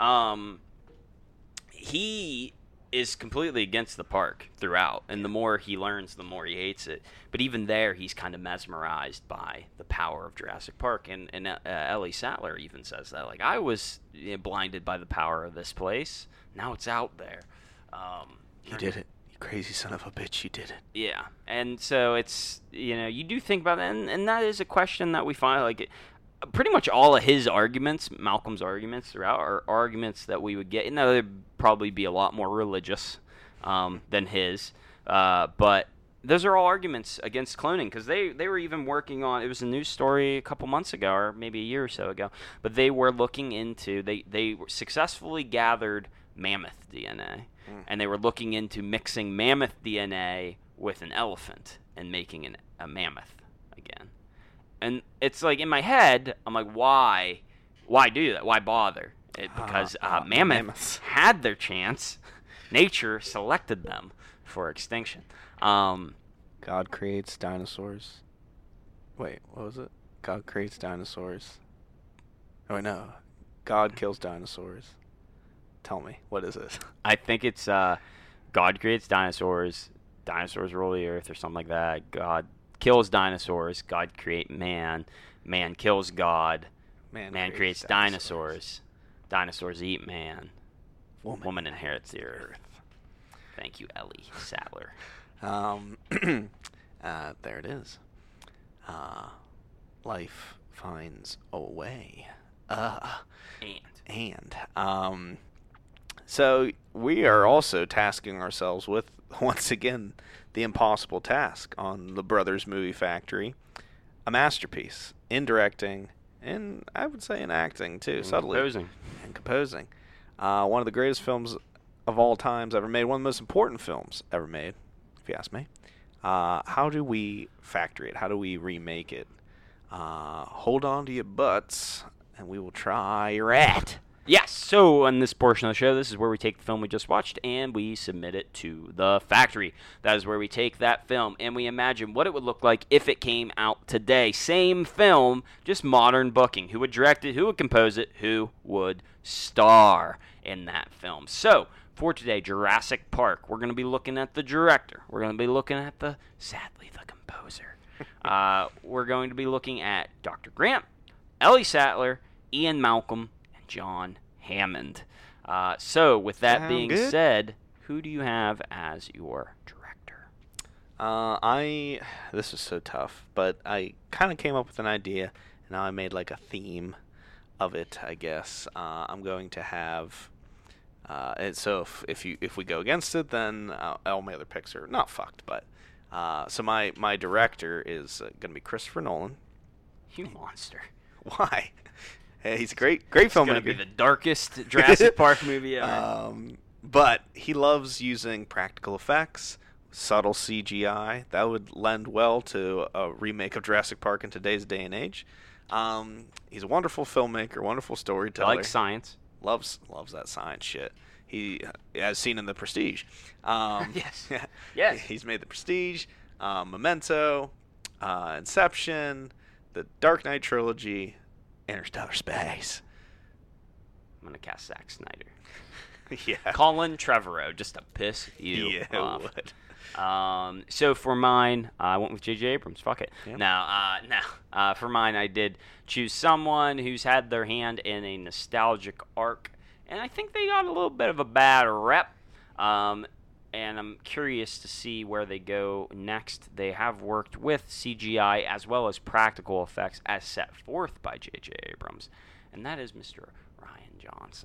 He is completely against the park throughout, and the more he learns, the more he hates it. But even there, he's kind of mesmerized by the power of Jurassic Park, and Ellie Sattler even says that, like, I was blinded by the power of this place. Now it's out there. You did it. You crazy son of a bitch, you did it. Yeah, and so it's, you do think about that, and that is a question that we find, like, pretty much all of his arguments, Malcolm's arguments throughout, are arguments that we would get. They'd probably be a lot more religious than his, but those are all arguments against cloning, because they were even working on, it was a news story a couple months ago, or maybe a year or so ago, but they were looking into, they successfully gathered mammoth DNA, and they were looking into mixing mammoth DNA with an elephant and making a mammoth again. And it's like, in my head, I'm like, why do that? Why bother? Because mammoths had their chance. Nature selected them for extinction. God creates dinosaurs. Wait, what was it? God creates dinosaurs. Oh, wait, no. God kills dinosaurs. Tell me, what is it? I think it's God creates dinosaurs. Dinosaurs rule the earth, or something like that. God kills dinosaurs. God create man. Man kills God. Man creates dinosaurs. Dinosaurs eat man. Woman inherits the earth. Thank you, Ellie Sattler. There it is. Life finds a way. So we are also tasking ourselves with, once again, the impossible task on the Brothers Movie Factory. A masterpiece in directing, and I would say in acting too, subtly. Composing. One of the greatest films of all times ever made. One of the most important films ever made, if you ask me. How do we factory it? How do we remake it? Hold on to your butts, and we will try your at. Yes, so on this portion of the show, this is where we take the film we just watched and we submit it to the factory. That is where we take that film and we imagine what it would look like if it came out today. Same film, just modern booking. Who would direct it? Who would compose it? Who would star in that film? So, for today, Jurassic Park, we're going to be looking at the director. We're going to be looking at sadly, the composer. We're going to be looking at Dr. Grant, Ellie Sattler, Ian Malcolm, John Hammond. So, with that being said, who do you have as your director? This is so tough, but I kind of came up with an idea, and now I made like a theme of it, I guess. I'm going to have, and so if we go against it, then all my other picks are not fucked. But so my director is going to be Christopher Nolan. You monster. Why? Hey, he's a great filmmaker. It's going to be the darkest Jurassic Park movie ever. But he loves using practical effects, subtle CGI. That would lend well to a remake of Jurassic Park in today's day and age. He's a wonderful filmmaker, wonderful storyteller. I like science. Loves that science shit. He, as seen in The Prestige. Yes. Yes. He's made The Prestige, Memento, Inception, the Dark Knight trilogy, Interstellar Space. I'm going to cast Zack Snyder. Yeah. Colin Trevorrow, just to piss you off. Would. So for mine, I went with J.J. Abrams. Fuck it. Yep. Now, for mine, I did choose someone who's had their hand in a nostalgic arc, and I think they got a little bit of a bad rep. And I'm curious to see where they go next. They have worked with CGI as well as practical effects as set forth by J.J. Abrams, and that is Mr. Rian Johnson.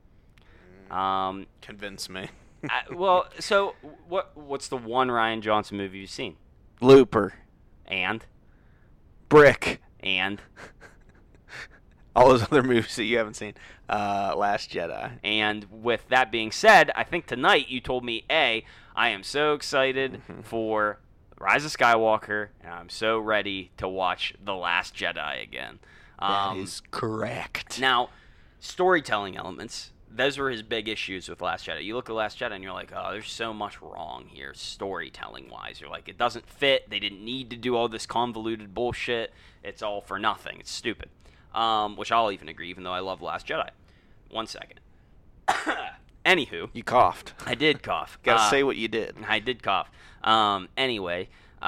Convince me. So what's the one Rian Johnson movie you've seen? Looper. And Brick. All those other movies that you haven't seen. Last Jedi. And with that being said, I think tonight you told me, I am so excited for Rise of Skywalker, and I'm so ready to watch The Last Jedi again. That is correct. Now, storytelling elements. Those were his big issues with Last Jedi. You look at Last Jedi and you're like, oh, there's so much wrong here storytelling-wise. You're like, it doesn't fit. They didn't need to do all this convoluted bullshit. It's all for nothing. It's stupid. Which I'll even agree, even though I love Last Jedi. 1 second. Anywho. You coughed. I did cough. Gotta say what you did. I did cough. Anyway.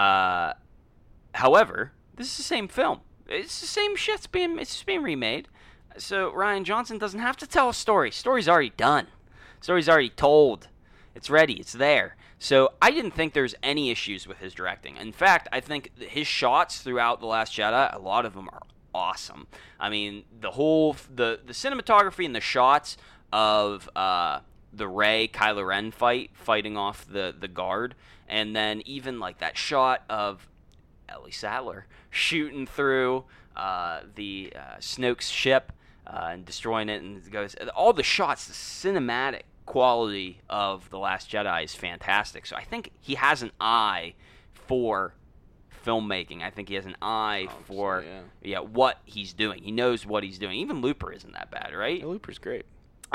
However, this is the same film. It's the same shit. It's being remade. So Rian Johnson doesn't have to tell a story. Story's already done. Story's already told. It's ready. It's there. So I didn't think there's any issues with his directing. In fact, I think his shots throughout The Last Jedi, a lot of them are awesome. I mean, the cinematography and the shots of the Rey Kylo Ren fighting off the guard, and then even like that shot of Ellie Sattler shooting through the Snoke's ship and destroying it, and goes all the shots, the cinematic quality of The Last Jedi is fantastic. So I think he has an eye for filmmaking. I think he has an eye for what he's doing. He knows what he's doing. Even Looper isn't that bad, right? Yeah, Looper's great.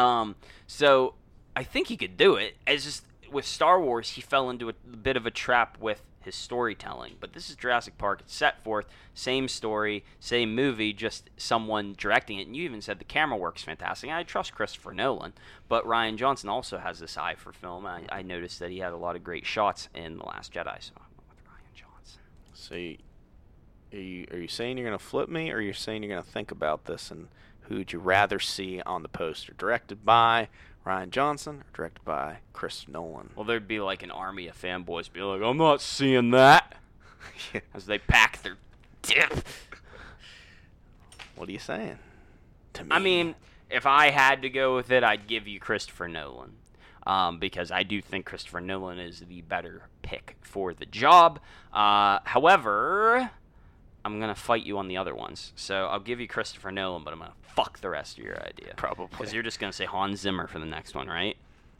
So I think he could do it. It's just with Star Wars, he fell into a bit of a trap with his storytelling. But this is Jurassic Park. It's set forth, same story, same movie, just someone directing it. And you even said the camera work's fantastic. And I trust Christopher Nolan, but Rian Johnson also has this eye for film. I noticed that he had a lot of great shots in The Last Jedi, so I went with Rian Johnson. So are you saying you're going to flip me, or are you saying you're going to think about this, and who would you rather see on the poster? Directed by Rian Johnson or directed by Chris Nolan? Well, there'd be like an army of fanboys be like, I'm not seeing that. As they pack their dip. What are you saying to me? I mean, if I had to go with it, I'd give you Christopher Nolan. Because I do think Christopher Nolan is the better pick for the job. However, I'm going to fight you on the other ones. So I'll give you Christopher Nolan, but I'm going to fuck the rest of your idea. Probably. Because you're just going to say Hans Zimmer for the next one, right?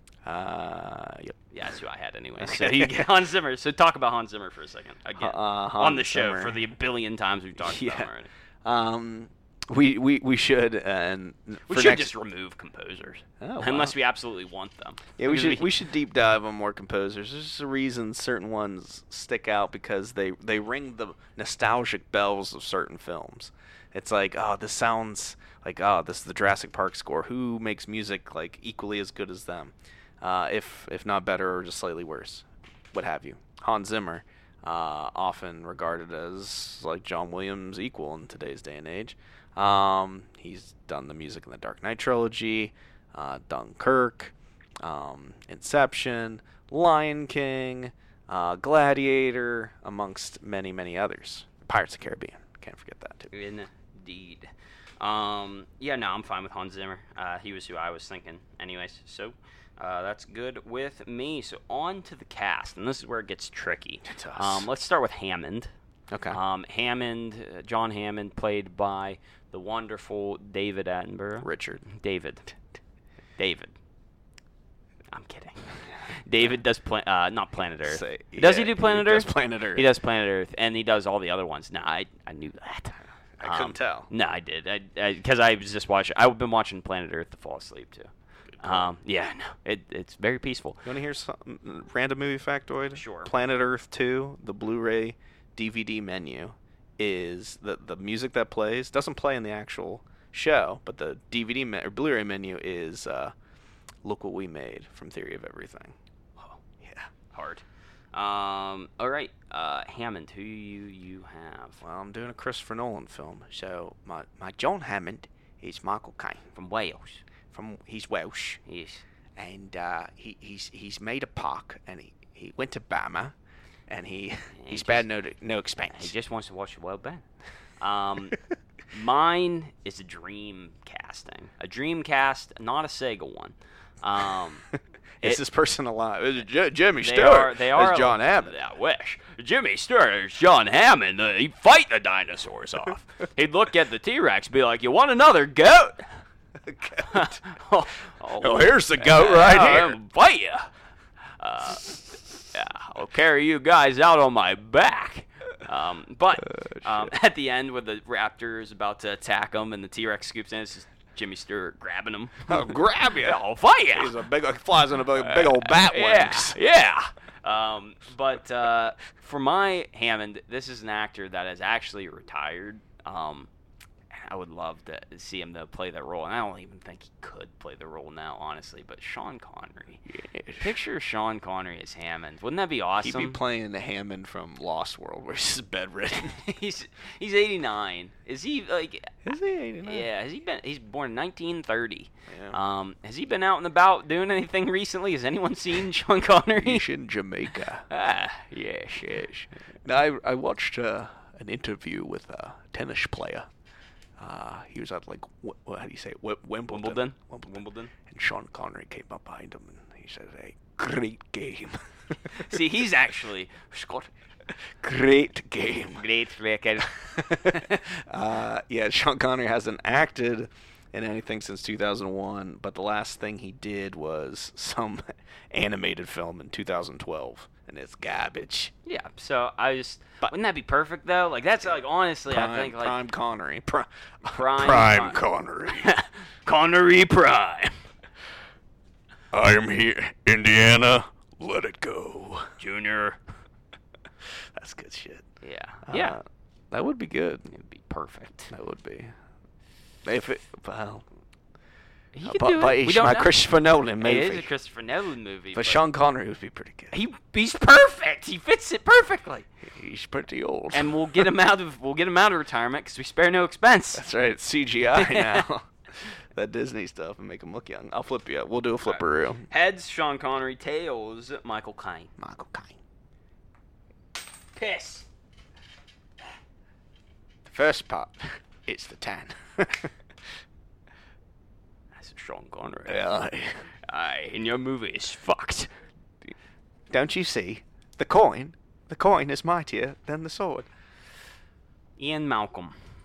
Yep. Yeah, that's who I had anyway. So you get Hans Zimmer. So talk about Hans Zimmer for a second. Again, on the show Zimmer. for the billion times we've talked about him already. We should just remove composers, wow. unless we absolutely want them. Yeah, we should deep dive on more composers. There's just a reason certain ones stick out, because they ring the nostalgic bells of certain films. It's like, oh, this sounds like, oh, this is the Jurassic Park score. Who makes music like equally as good as them, if not better or just slightly worse, what have you? Hans Zimmer, often regarded as like John Williams' equal in today's day and age. He's done the music in the Dark Knight trilogy, Dunkirk, Inception, Lion King, Gladiator, amongst many, many others. Pirates of the Caribbean. Can't forget that, too. Indeed. Yeah, no, I'm fine with Hans Zimmer. He was who I was thinking anyways. So, that's good with me. So, on to the cast. And this is where it gets tricky. It does. Let's start with Hammond. Okay. John Hammond, played by the wonderful David Attenborough. Richard. David. I'm kidding. David does not Planet Earth. Does he do Planet Earth? He does Planet Earth. He does Planet Earth, and he does all the other ones. No, I knew that. I couldn't tell. No, I did. Because I was just watching. I've been watching Planet Earth to fall asleep too. Yeah, no, it's very peaceful. You want to hear some random movie factoid? Sure. Planet Earth 2, the Blu-ray DVD menu, is the music that plays doesn't play in the actual show, but the DVD or Blu-ray menu is "Look What We Made" from Theory of Everything. Oh, yeah, hard. All right, Hammond, who you have? Well, I'm doing a Christopher Nolan film, so my John Hammond is Michael Caine From Wales. He's Welsh, Yes. and he's made a park, and he went to Bama, and he spared no expense. He just wants to watch the Wild Band. Mine is a dream casting. A dream cast, not a Sega one. Is this person alive? Is it Jimmy Stewart? They are. As John Hammond. I wish. Jimmy Stewart is John Hammond. He'd fight the dinosaurs off. He'd look at the T-Rex, be like, "You want another goat?" Oh, here's the goat right here. I'll fight you. Yeah, I'll carry you guys out on my back. But at the end, when the raptor is about to attack him and the T-Rex scoops in, it's just Jimmy Stewart grabbing him. I'll grab you. I'll fight you. He's flies on a big old bat wings. Yeah. But for my Hammond, this is an actor that is actually retired. I would love to see him play that role, and I don't even think he could play the role now, honestly. But Sean Connery, picture Sean Connery as Hammond. Wouldn't that be awesome? He'd be playing the Hammond from Lost World, where he's bedridden. he's 89. Is he like? Is he 89? Yeah. Has he been? He's born in 1930. Yeah. Has he been out and about doing anything recently? Has anyone seen Sean Connery? He's in Jamaica. Yes. Now I watched an interview with a tennis player. He was at how do you say it? Wimbledon. Wimbledon. And Sean Connery came up behind him and he said, "A great game." See, he's actually Scott. Great game. Great record. Yeah, Sean Connery hasn't acted in anything since 2001, but the last thing he did was some animated film in 2012, and it's garbage. Yeah, so wouldn't that be perfect though? Like that's like honestly, I think like Prime Connery. Prime Connery. Connery Prime. I am here, Indiana. Let it go, Junior. That's good shit. Yeah. That would be good. It would be perfect. That would be. If it, well, he could do it. It's my Christopher Nolan movie. It is a Christopher Nolan movie. But Sean Connery would be pretty good. He's perfect. He fits it perfectly. He's pretty old. And we'll get him out of retirement because we spare no expense. That's right. It's CGI now. That Disney stuff and make him look young. I'll flip you up. We'll do a flipperoo. Heads, Sean Connery. Tails, Michael Caine. Piss. The first part, it's the tan. That's Sean Connery. Aye. And your movie is fucked. Don't you see? The coin is mightier than the sword. Ian Malcolm.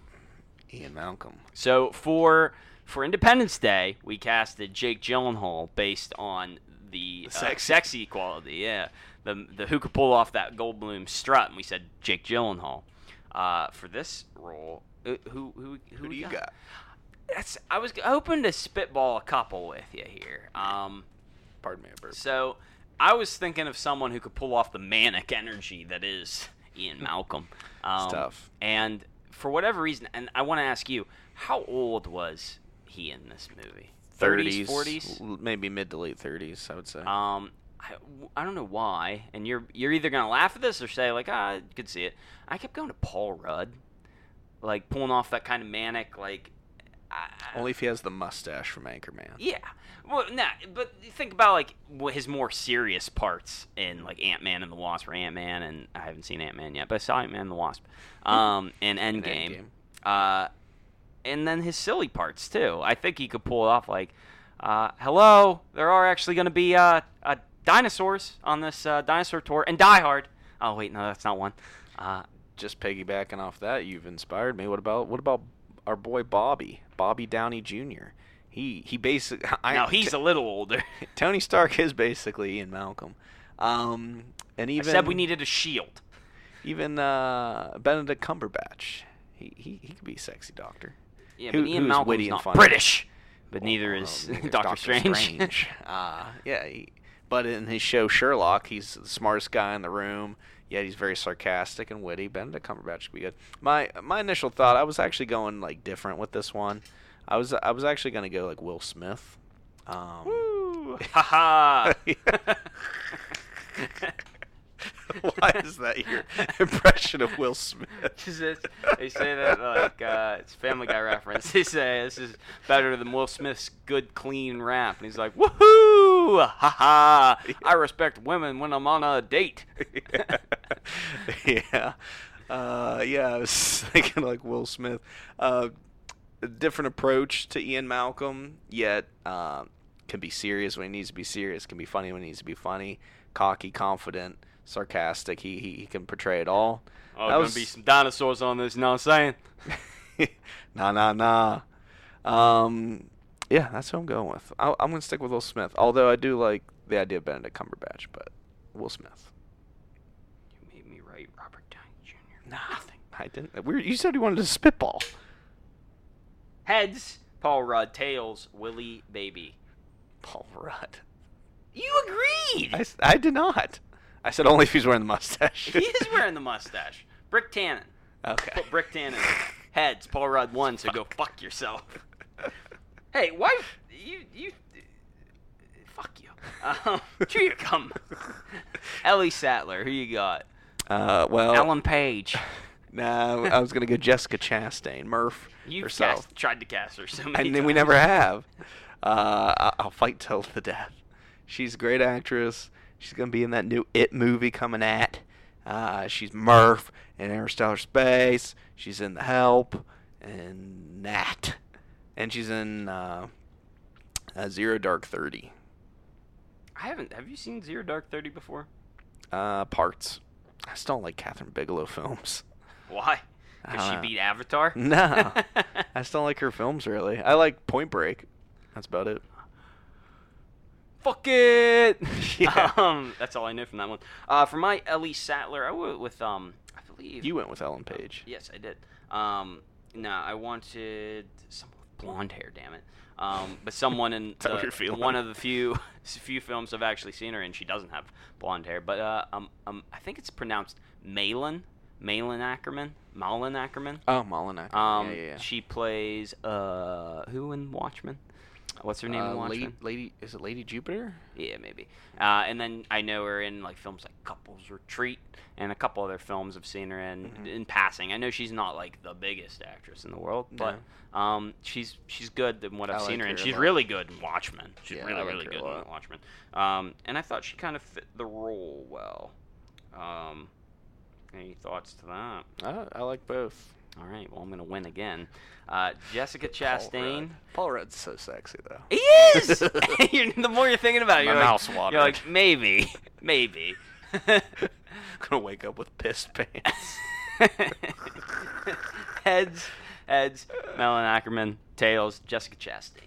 So for Independence Day, we casted Jake Gyllenhaal based on the sexy quality. Yeah, the who could pull off that Goldblum strut, and we said Jake Gyllenhaal. For this role, who do you got? I was hoping to spitball a couple with you here. Pardon me, Bert. So I was thinking of someone who could pull off the manic energy that is Ian Malcolm. It's tough. And for whatever reason, and I want to ask you, how old was he in this movie? 30s, 40s? Maybe mid to late 30s, I would say. I don't know why, and you're either gonna laugh at this or say like, you could see it. I kept going to Paul Rudd, like pulling off that kind of manic, like Only if he has the mustache from Anchorman. Yeah. Well, nah, but think about like his more serious parts in like Ant-Man and the Wasp, or Ant-Man, and I haven't seen Ant-Man yet, but I saw Ant-Man and the Wasp, and Endgame. And then his silly parts too. I think he could pull it off. Like, hello, there are actually going to be dinosaurs on this dinosaur tour, and Die Hard. Oh wait, no, that's not one. Just piggybacking off that, you've inspired me. What about our boy Bobby Downey Jr.? He basically No, he's a little older. Tony Stark is basically Ian Malcolm. And even I said we needed a shield. Even Benedict Cumberbatch, he could be a sexy doctor. Yeah, but Ian Malcolm's not British. But neither is Doctor Strange. But in his show Sherlock, he's the smartest guy in the room. Yet he's very sarcastic and witty. Benedict Cumberbatch could be good. My initial thought, I was actually going like different with this one. I was actually gonna go like Will Smith. Woo! Ha Why is that your impression of Will Smith? They say that like it's a Family Guy reference. They say this is better than Will Smith's good clean rap, and he's like, woohoo! Ha ha! I respect women when I'm on a date. Yeah. I was thinking like Will Smith. A different approach to Ian Malcolm, yet can be serious when he needs to be serious, can be funny when he needs to be funny, cocky, confident, sarcastic. He can portray it all. Oh, there's going to be some dinosaurs on this, you know what I'm saying? Nah. Yeah, that's what I'm going with. I'm going to stick with Will Smith, although I do like the idea of Benedict Cumberbatch, but Will Smith. You made me write Robert Downey Jr. Nothing. I didn't. You said you wanted to spitball. Heads, Paul Rudd. Tails, Willie Baby. Paul Rudd. You agreed. I did not. I said only if he's wearing the mustache. He is wearing the mustache. Brick Tannen. Okay. Put Brick Tannen. Heads, Paul Rudd won, so go fuck yourself. Hey, why you fuck you. Chew your gum. Ellie Sattler, who you got? Well, Ellen Page. Nah, I was gonna go Jessica Chastain, Murph herself. Tried to cast her so many and then times. we never have. I'll fight till the death. She's a great actress. She's going to be in that new It movie coming at. She's Murph in Interstellar Space. She's in The Help and Nat. And she's in Zero Dark 30. Have you seen Zero Dark 30 before? Parts. I still don't like Catherine Bigelow films. Why? Because she beat Avatar? No. I still don't like her films, really. I like Point Break. That's about it. Fuck it! Yeah. That's all I know from that one. For my Ellie Sattler, I went with, I believe... You went with Ellen Page. Yes, I did. No, I wanted someone with blonde hair, damn it. But someone in one of the few films I've actually seen her in, she doesn't have blonde hair. But I think it's pronounced Malin Ackerman. Oh, Malin Ackerman. Yeah. She plays who in Watchmen? What's her name in Watchmen? Is it Lady Jupiter? Yeah, maybe. And then I know her in like films like Couples Retreat and a couple other films I've seen her in passing. I know she's not like the biggest actress in the world, but she's good in what I've seen her in. She's really good in Watchmen. She's really good in Watchmen. And I thought she kind of fit the role well. Any thoughts to that? I like both. All right, well, I'm going to win again. Jessica Chastain. Paul Rudd's so sexy, though. He is! The more you're thinking about it, My mouth's watering. You're like, maybe. I'm going to wake up with pissed pants. Heads, Malin Ackerman. Tails, Jessica Chastain.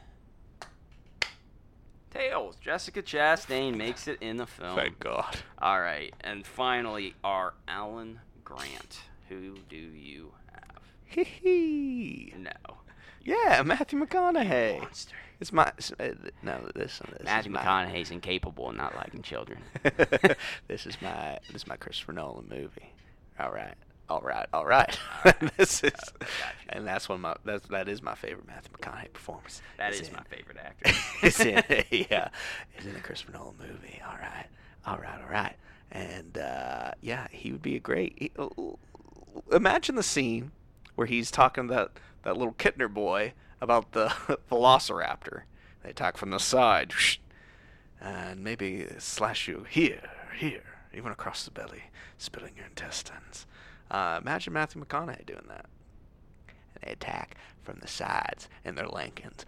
Tails, Jessica Chastain makes it in the film. Thank God. All right, and finally, our Alan Grant. Who do you have? No. Yeah, Matthew McConaughey. Monster. It's my this Matthew McConaughey's incapable of not liking children. This is my Christopher Nolan movie. All right. This is, and that's that is my favorite Matthew McConaughey performance. That is my favorite actor. It's in a Christopher Nolan movie. All right. And he would be a great. Imagine the scene where he's talking to that little Kittner boy about the Velociraptor. They attack from the side, and maybe slash you here, even across the belly, spilling your intestines. Imagine Matthew McConaughey doing that. And they attack from the sides in their Lincolns.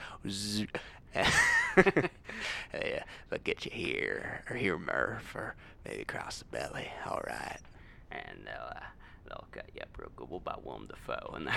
They'll get you here, or here, Murph, or maybe across the belly. All right. And they'll cut you up real good. What about Willem Dafoe? And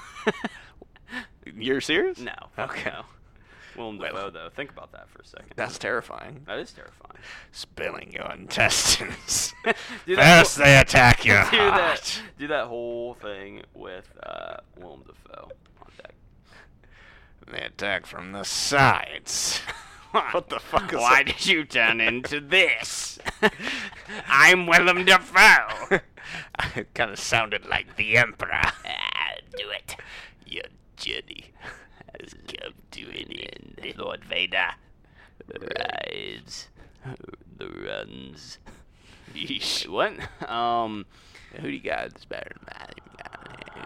You're serious? No. Okay. No. Willem Dafoe, though. Think about that for a second. That's terrifying. That is terrifying. Spilling your intestines. Do that First they attack your heart. Do that whole thing with Willem Dafoe on deck. They attack from the sides. What the fuck is Why did you turn into this? I'm Willem Dafoe. It kind of sounded like the Emperor. Do it. Your journey has come to an end. Lord Vader rides the runs. Yeesh. What? Who do you got that's better than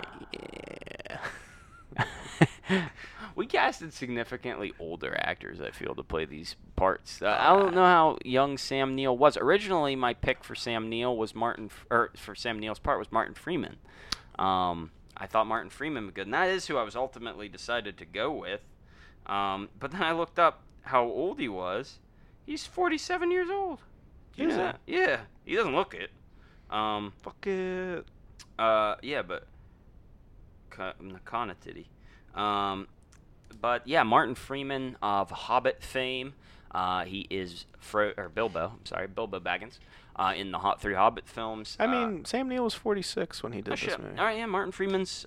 Yeah. We casted significantly older actors, I feel, to play these parts. I don't know how young Sam Neill was. Originally, my pick for Sam Neill was for Sam Neill's part was Martin Freeman. I thought Martin Freeman was good, and that is who I was ultimately decided to go with. But then I looked up how old he was. He's 47 years old. Is he? Yeah. He doesn't look it. Fuck it. Yeah, but McConaughey. But yeah, Martin Freeman of Hobbit fame. He is Bilbo Baggins in the three Hobbit films. I mean, Sam Neill was 46 when he did this movie. All right, yeah, Martin Freeman's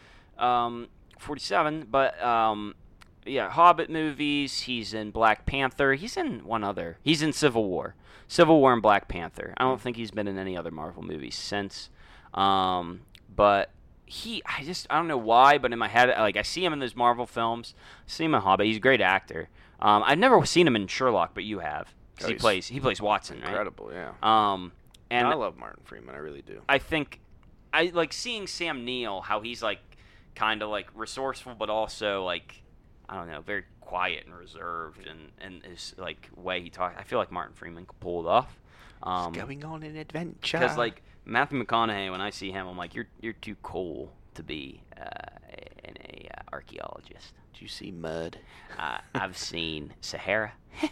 47, but yeah, Hobbit movies. He's in Black Panther. He's in one other. He's in Civil War and Black Panther. I don't think he's been in any other Marvel movies since. But I don't know why, but in my head, like, I see him in those Marvel films. I see him in Hobbit. He's a great actor. I've never seen him in Sherlock, but you have. He plays Watson, right? Incredible, yeah. And I love Martin Freeman. I really do. I think I like seeing Sam Neill, how he's like kind of like resourceful, but also like, I don't know, very quiet and reserved, and his like way he talks. I feel like Martin Freeman could pull it off. He's going on an adventure. Because like Matthew McConaughey, when I see him, I'm like, you're too cool to be an archaeologist. Do you see mud? I've seen Sahara.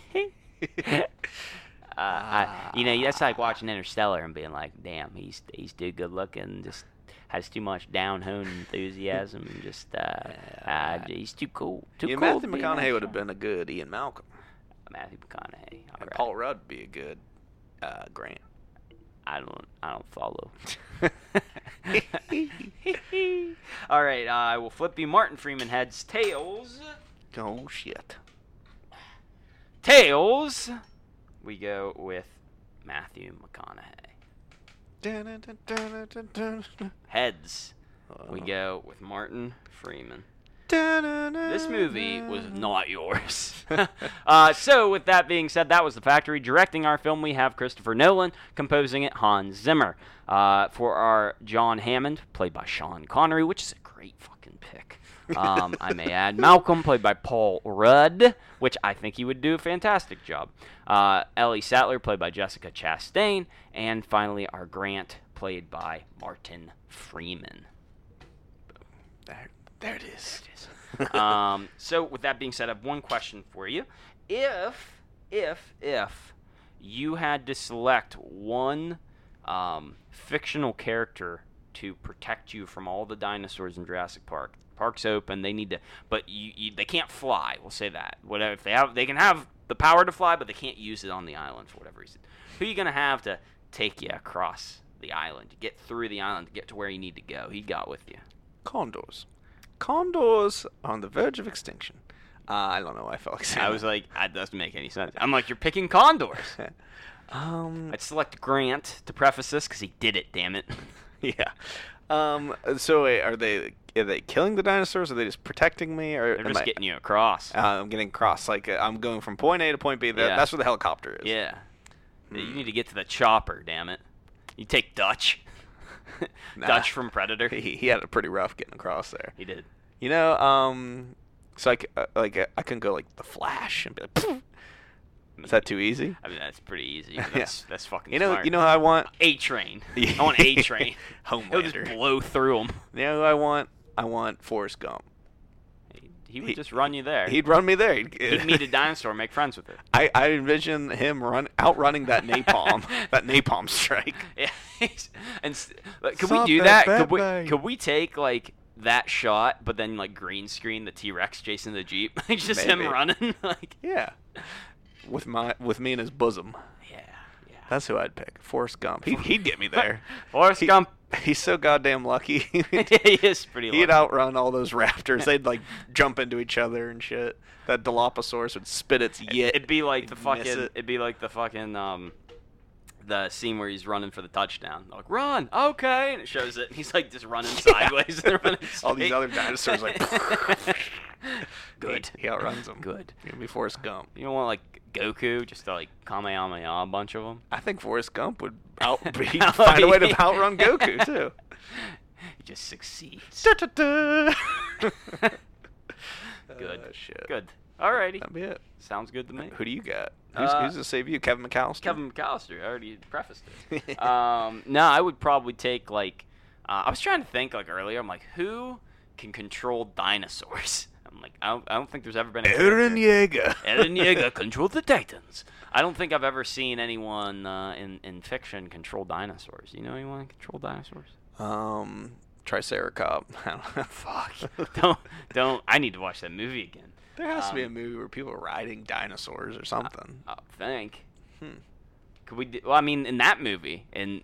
That's like watching Interstellar and being like, damn, he's too good looking, just has too much down-home enthusiasm, just he's too cool. Matthew McConaughey would have been a good Ian Malcolm. Matthew McConaughey. And right. Paul Rudd would be a good Grant. I don't follow. All right, I will flip you Martin Freeman heads. Tails. Oh shit. Tails. We go with Matthew McConaughey. Heads. We go with Martin Freeman. This movie was not yours. So, with that being said, that was The Factory. Directing our film, we have Christopher Nolan. Composing it, Hans Zimmer. For our John Hammond, played by Sean Connery, which is a great fucking pick. I may add Malcolm, played by Paul Rudd, which I think he would do a fantastic job. Ellie Sattler, played by Jessica Chastain. And finally, our Grant, played by Martin Freeman. There it is. So with that being said, I have one question for you. If you had to select one fictional character to protect you from all the dinosaurs in Jurassic Park, park's open, they need to, but they can't fly. We'll say that. Whatever, if they can have the power to fly, but they can't use it on the island for whatever reason. Who are you gonna have to take you across the island, to get through the island, to get to where you need to go? Who you got with you? Condors. Condors on the verge of extinction. I don't know why I felt like saying I was like, that doesn't make any sense. I'm like, you're picking condors. I'd select Grant to preface this because he did it, damn it. Yeah. So wait, are they killing the dinosaurs? Or are they just protecting me? Or they're just getting you across. I'm getting across. Like, I'm going from point A to point B. That's where the helicopter is. Yeah. You need to get to the chopper, damn it. You take Dutch. Dutch from Predator. He had it pretty rough getting across there. He did. So I can go like the Flash and be like, "Pfft." Is that too easy? I mean, that's pretty easy. But that's fucking You know, smart. how I want A-Train. I want A-Train. He'll just Homelander. blow through them. You know who I want? I want Forrest Gump. He would just run you there. He'd run me there. He'd meet a dinosaur and make friends with it. I envision him outrunning that napalm strike. Yeah. Could we do that? Could we take like that shot, but then like green screen the T-Rex chasing the Jeep? Like just him Maybe. running. Like Yeah, with me in his bosom. yeah. That's who I'd pick. Forrest Gump. He'd get me there. Forrest Gump. He's so goddamn lucky. He is pretty lucky. He'd outrun all those raptors. They'd like jump into each other and shit. That Dilophosaurus would spit its yit. It'd be like the Miss fucking. it. It'd be like the fucking the scene where he's running for the touchdown. Like run, okay, and it shows it. He's like just running sideways and running All these straight. other dinosaurs like. Good. He outruns them. Good. He'd be Forrest Gump. You don't want like Goku just to like Kamehameha a bunch of them. I think Forrest Gump would he'd find a way to outrun Goku too. He just succeeds. Da-da-da. Good. Shit. Good. Alrighty. That'd be it. Sounds good to me. Who do you got? Who's to save you? Kevin McAllister? Kevin McAllister. I already prefaced it. No, I would probably take like. I was trying to think like earlier. I'm like, who can control dinosaurs? I'm like, I don't think there's ever been a Eren Yeager. Eren Yeager control the Titans. I don't think I've ever seen anyone in fiction control dinosaurs. You know anyone control dinosaurs? Triceracop. I don't know. Fuck. Don't. I need to watch that movie again. There has to be a movie where people are riding dinosaurs or something. I think. Could we? Well, I mean, in that movie, in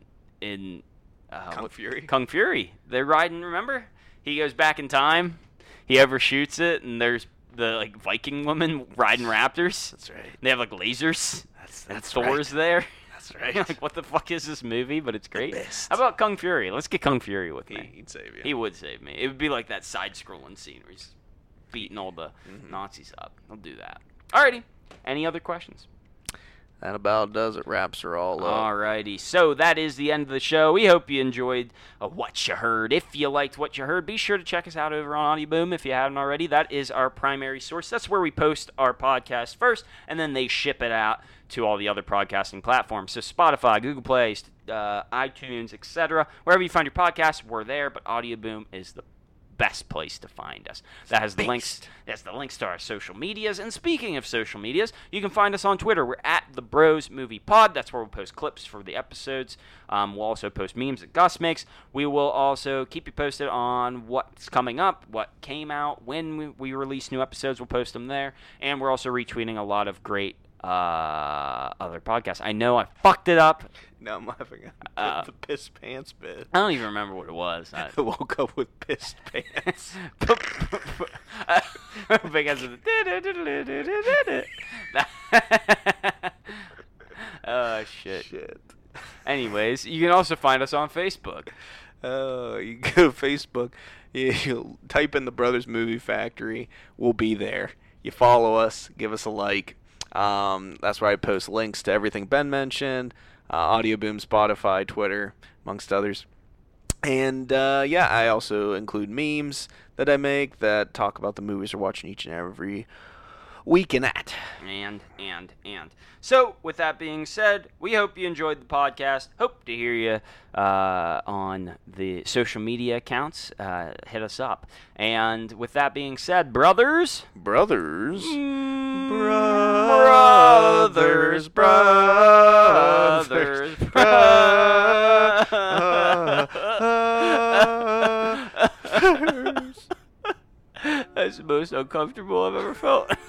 Kung Fury. Kung Fury, they're riding. Remember, he goes back in time. He overshoots it, and there's the like Viking woman riding raptors. That's right. They have like lasers. That's Thor's right. there. That's right. Like, what the fuck is this movie? But it's great. best. How about Kung Fury? Let's get Kung Fury with me. He'd save you. He would save me. It would be like that side-scrolling scene where he's beating all the Nazis up. He'll do that. Alrighty. Any other questions? That about does it. Wraps her all up. Alrighty. So that is the end of the show. We hope you enjoyed what you heard. If you liked what you heard, be sure to check us out over on Audio Boom if you haven't already. That is our primary source. That's where we post our podcast first, and then they ship it out to all the other podcasting platforms. So Spotify, Google Play, iTunes, etc. Wherever you find your podcast, we're there, but Audio Boom is the best place to find us. That has the links. That's the links to our social medias. And speaking of social medias, you can find us on Twitter. We're at the Bros Movie Pod. That's where we'll post clips for the episodes. We'll also post memes that Gus makes. We will also keep you posted on what's coming up, what came out, when we release new episodes. We'll post them there. And we're also retweeting a lot of great other podcasts. I know I fucked it up. No, I'm laughing at the piss pants bit. I don't even remember what it was. I woke up with pissed pants. Because of the oh shit. Anyways, you can also find us on Facebook. You go to Facebook, you type in the Brothers Movie Factory. We'll be there. You follow us, give us a like. That's where I post links to everything Ben mentioned, Audio Boom, Spotify, Twitter, amongst others. And I also include memes that I make that talk about the movies we're watching each and every week and that. And. So, with that being said, we hope you enjoyed the podcast. Hope to hear you on the social media accounts. Hit us up. And with that being said, brothers. Brothers. That's the most uncomfortable I've ever felt.